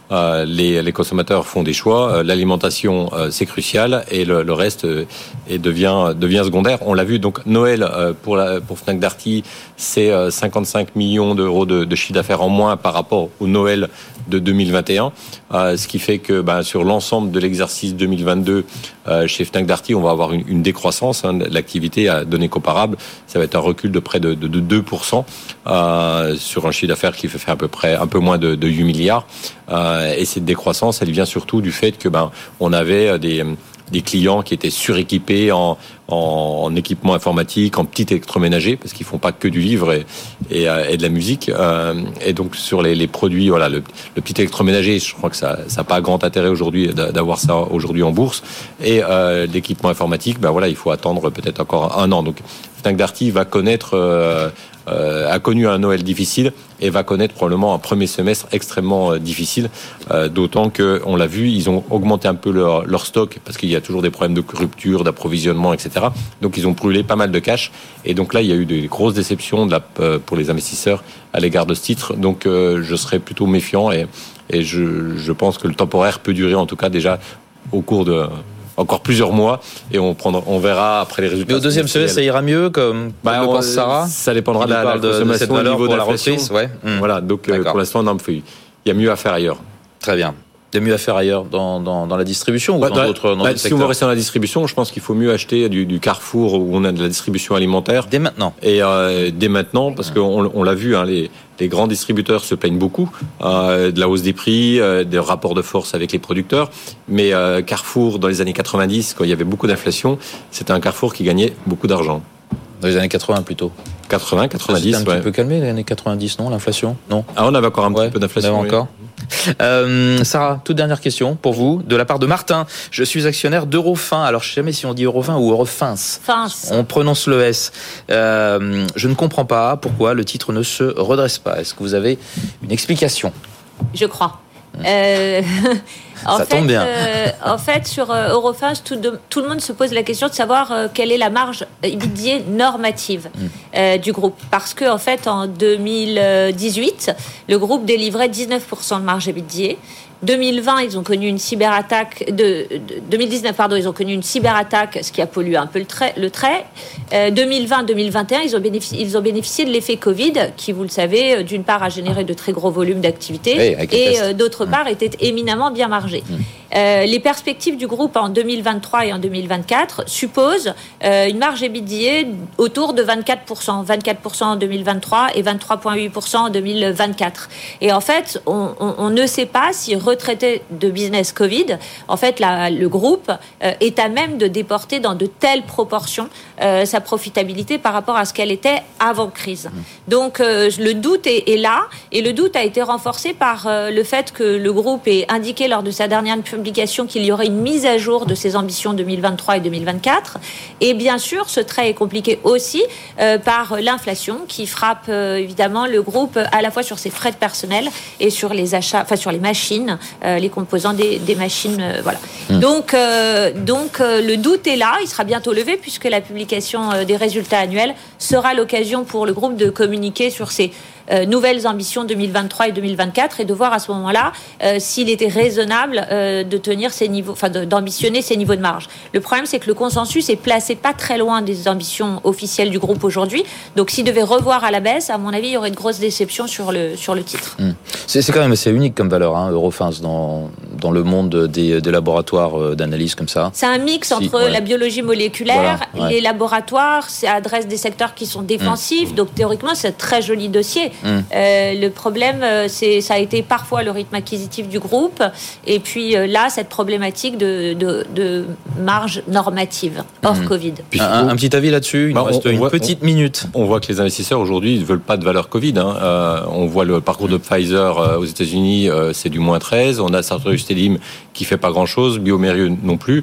euh, les, les consommateurs font des choix. Euh, l'alimentation, euh, c'est crucial, et le, le reste euh, et devient devient secondaire. On l'a vu. Donc Noël euh, pour la pour Fnac Darty, c'est euh, cinquante-cinq millions d'euros de, de chiffre d'affaires en moins par rapport au Noël de deux mille vingt et un, euh, ce qui fait que ben, sur l'ensemble de l'exercice deux mille vingt-deux, euh, chez Fnac Darty, on va avoir une, une décroissance. Hein, l'activité à données comparables, ça va être un recul de près de, de, de deux pour cent euh, sur un chiffre d'affaires qui fait, fait à peu près un peu moins de, de huit milliards. Euh, et cette décroissance, elle vient surtout du fait que ben on avait des des clients qui étaient suréquipés en, en, en équipement informatique, en petit électroménager, parce qu'ils font pas que du livre et, et, et de la musique. Euh, et donc sur les, les produits, voilà, le, le petit électroménager, je crois que ça n'a pas grand intérêt aujourd'hui d'avoir ça aujourd'hui en bourse. Et euh, l'équipement informatique, ben voilà, il faut attendre peut-être encore un an. Donc Fnac Darty va connaître euh, Euh, a connu un Noël difficile et va connaître probablement un premier semestre extrêmement euh, difficile, euh, d'autant que on l'a vu, ils ont augmenté un peu leur, leur stock parce qu'il y a toujours des problèmes de rupture, d'approvisionnement, et cetera. Donc ils ont brûlé pas mal de cash, et donc là il y a eu des grosses déceptions de la, euh, pour les investisseurs à l'égard de ce titre. Donc euh, je serais plutôt méfiant, et, et je, je pense que le temporaire peut durer en tout cas déjà au cours de encore plusieurs mois, et on prendra, on verra après les résultats. Mais au deuxième semestre, ça ira mieux, comme bah, le pense Sarah. Ça dépendra de la, la consommation de cette valeur au niveau de la reprise. Ouais. Mmh. Voilà. Donc euh, pour l'instant, non, il y a mieux à faire ailleurs. Très bien. Il y a mieux à faire ailleurs dans, dans, dans la distribution ou bah, dans d'autres dans bah, d'autres si secteurs. on veut rester dans la distribution, je pense qu'il faut mieux acheter du, du Carrefour où on a de la distribution alimentaire. Dès maintenant. Et euh, dès maintenant, parce mmh. qu'on on l'a vu, hein, les, les grands distributeurs se plaignent beaucoup euh, de la hausse des prix, euh, des rapports de force avec les producteurs. Mais euh, Carrefour, dans les années quatre-vingt-dix, quand il y avait beaucoup d'inflation, c'était un Carrefour qui gagnait beaucoup d'argent. Dans les années quatre-vingts plutôt. quatre-vingts, quatre-vingt-dix, un ouais. petit peu calmé les années quatre-vingt-dix, non, l'inflation? Non. Ah, on avait encore un ouais, petit peu d'inflation. On avait encore. Oui. Euh, Sarah, toute dernière question pour vous, de la part de Martin. Je suis actionnaire d'Eurofin. Alors, je ne sais jamais si on dit Eurofin ou Eurofins. Fins. On prononce le S. Euh, je ne comprends pas pourquoi le titre ne se redresse pas. Est-ce que vous avez une explication? Je crois. Euh, en Ça fait, tombe bien. Euh, en fait, sur euh, Eurofins, tout, de, tout le monde se pose la question de savoir euh, quelle est la marge EBITDA normative euh, du groupe. Parce que, en fait, en deux mille dix-huit, le groupe délivrait dix-neuf pour cent de marge EBITDA. deux mille vingt, ils ont connu une cyberattaque de, de deux mille dix-neuf, pardon, ils ont connu une cyberattaque, ce qui a pollué un peu le trait. Le trait. Euh, deux mille vingt, deux mille vingt et un, ils ont bénéficié, ils ont bénéficié de l'effet Covid, qui, vous le savez, d'une part a généré de très gros volumes d'activité, oui, et euh, d'autre part était éminemment bien margé. Mmh. Euh, les perspectives du groupe en deux mille vingt-trois et en deux mille vingt-quatre supposent euh, une marge EBITDA autour de vingt-quatre pour cent, vingt-quatre pour cent en deux mille vingt-trois et vingt-trois virgule huit pour cent en deux mille vingt-quatre. Et en fait, on, on, on ne sait pas si retraité de business Covid, en fait, la, le groupe euh, est à même de déporter dans de telles proportions euh, sa profitabilité par rapport à ce qu'elle était avant crise. Donc, euh, le doute est, est là, et le doute a été renforcé par euh, le fait que le groupe ait indiqué lors de sa dernière publication qu'il y aurait une mise à jour de ses ambitions deux mille vingt-trois et deux mille vingt-quatre. Et bien sûr, ce trait est compliqué aussi euh, par l'inflation qui frappe euh, évidemment le groupe à la fois sur ses frais de personnel et sur les achats, enfin sur les machines, euh, les composants des, des machines, euh, voilà. Mmh. Donc, euh, donc euh, le doute est là, il sera bientôt levé puisque la publication euh, des résultats annuels sera l'occasion pour le groupe de communiquer sur ses Euh, nouvelles ambitions deux mille vingt-trois et deux mille vingt-quatre, et de voir à ce moment-là euh, s'il était raisonnable euh, de tenir ces niveaux, enfin de, d'ambitionner ces niveaux de marge. Le problème, c'est que le consensus est placé pas très loin des ambitions officielles du groupe aujourd'hui. Donc, s'il devait revoir à la baisse, à mon avis, il y aurait de grosses déceptions sur le sur le titre. Mmh. C'est, c'est quand même assez unique comme valeur, hein, Eurofins, dans dans le monde des, des laboratoires d'analyse comme ça. C'est un mix si, entre ouais. la biologie moléculaire, voilà, ouais. les laboratoires, ça adresse des secteurs qui sont défensifs. Mmh. Donc, théoriquement, c'est un très joli dossier. Mmh. Euh, le problème, c'est, ça a été parfois le rythme acquisitif du groupe, et puis euh, là, cette problématique de, de, de marge normative hors mmh. Covid. Puis, un, un petit avis là-dessus, il bah, nous reste on, on une voit, petite on, minute. On voit que les investisseurs aujourd'hui ne veulent pas de valeur Covid. Hein. Euh, on voit le parcours de Pfizer euh, aux États-Unis, euh, c'est du moins treize. On a Sartorius Stelim qui fait pas grand-chose, bioMérieux non plus.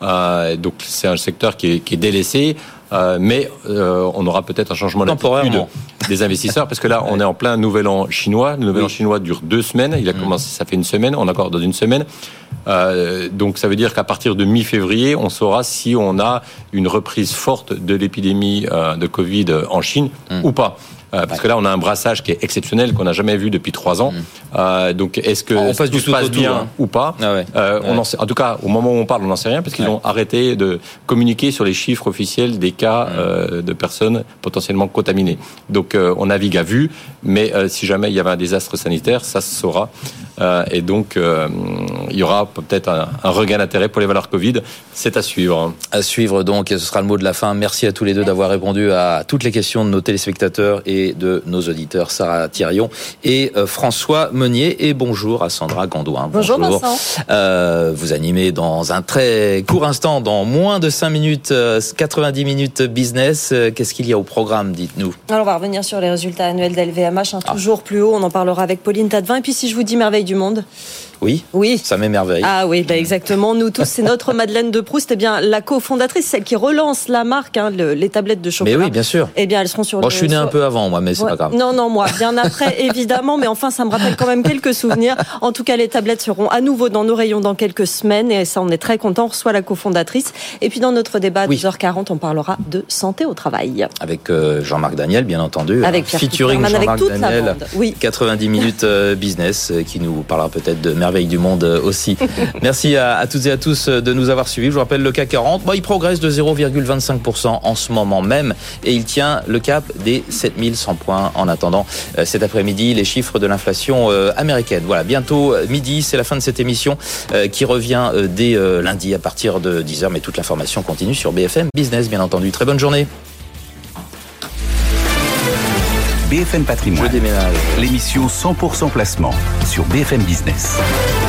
Euh, donc c'est un secteur qui est, qui est délaissé. Euh, mais euh, on aura peut-être un changement d'attitude des investisseurs parce que là on est en plein nouvel an chinois. Le nouvel oui. an chinois dure deux semaines. Il a commencé, ça fait une semaine. On est encore dans une semaine. Euh, donc ça veut dire qu'à partir de mi-février, on saura si on a une reprise forte de l'épidémie euh, de Covid en Chine mmh. ou pas. Euh, parce que là, on a un brassage qui est exceptionnel, qu'on n'a jamais vu depuis trois ans. Mmh. Euh, donc, est-ce que on passe tout du se passe tout bien hein. ou pas ah ouais. euh, ouais. on en, sait, en tout cas, au moment où on parle, on n'en sait rien, parce qu'ils ouais. ont arrêté de communiquer sur les chiffres officiels des cas mmh. euh, de personnes potentiellement contaminées. Donc, euh, on navigue à vue, mais euh, si jamais il y avait un désastre sanitaire, ça se saura. Euh, et donc, euh, il y aura peut-être un, un regain d'intérêt pour les valeurs Covid. C'est à suivre. À suivre, donc, et ce sera le mot de la fin. Merci à tous les deux d'avoir répondu à toutes les questions de nos téléspectateurs et de nos auditeurs. Sarah Thirion et euh, François Meunier. Et bonjour à Sandra Gondouin. Bonjour, bonjour. Vincent. Euh, vous animez dans un très court instant, dans moins de cinq minutes, euh, quatre-vingt-dix minutes business. Euh, qu'est-ce qu'il y a au programme, dites-nous? Alors, on va revenir sur les résultats annuels d'L V M H, hein, ah. toujours plus haut. On en parlera avec Pauline Tadevin. Et puis, si je vous dis merveille du monde. Oui, oui, ça m'émerveille. Ah oui, bah exactement. Nous tous, c'est notre Madeleine de Proust. Eh bien, la cofondatrice, celle qui relance la marque, hein, le, les tablettes de chocolat. Mais oui, bien sûr. Eh bien, elles seront sur. Bon, le, je suis né sur... un peu avant, moi, mais c'est ouais. pas grave. Non, non, moi, bien après, évidemment. Mais enfin, ça me rappelle quand même quelques souvenirs. En tout cas, les tablettes seront à nouveau dans nos rayons dans quelques semaines, et ça, on est très content. On reçoit la cofondatrice. Et puis, dans notre débat à oui. douze heures quarante, on parlera de santé au travail. Avec euh, Jean-Marc Daniel, bien entendu. Avec Pierre featuring Jean-Marc avec toute Daniel. La bande. Oui. quatre-vingt-dix minutes euh, business, euh, qui nous parlera peut-être de merveilles du monde euh, aussi. Merci à, à toutes et à tous de nous avoir suivis. Je vous rappelle, le C A C quarante, bon, il progresse de zéro virgule vingt-cinq pour cent en ce moment même et il tient le cap des sept mille cent points en attendant euh, cet après-midi les chiffres de l'inflation euh, américaine. Voilà, bientôt euh, midi, c'est la fin de cette émission euh, qui revient euh, dès euh, lundi à partir de dix heures, mais toute l'information continue sur B F M Business, bien entendu. Très bonne journée. B F M Patrimoine, je déménage. L'émission cent pour cent placement sur B F M Business.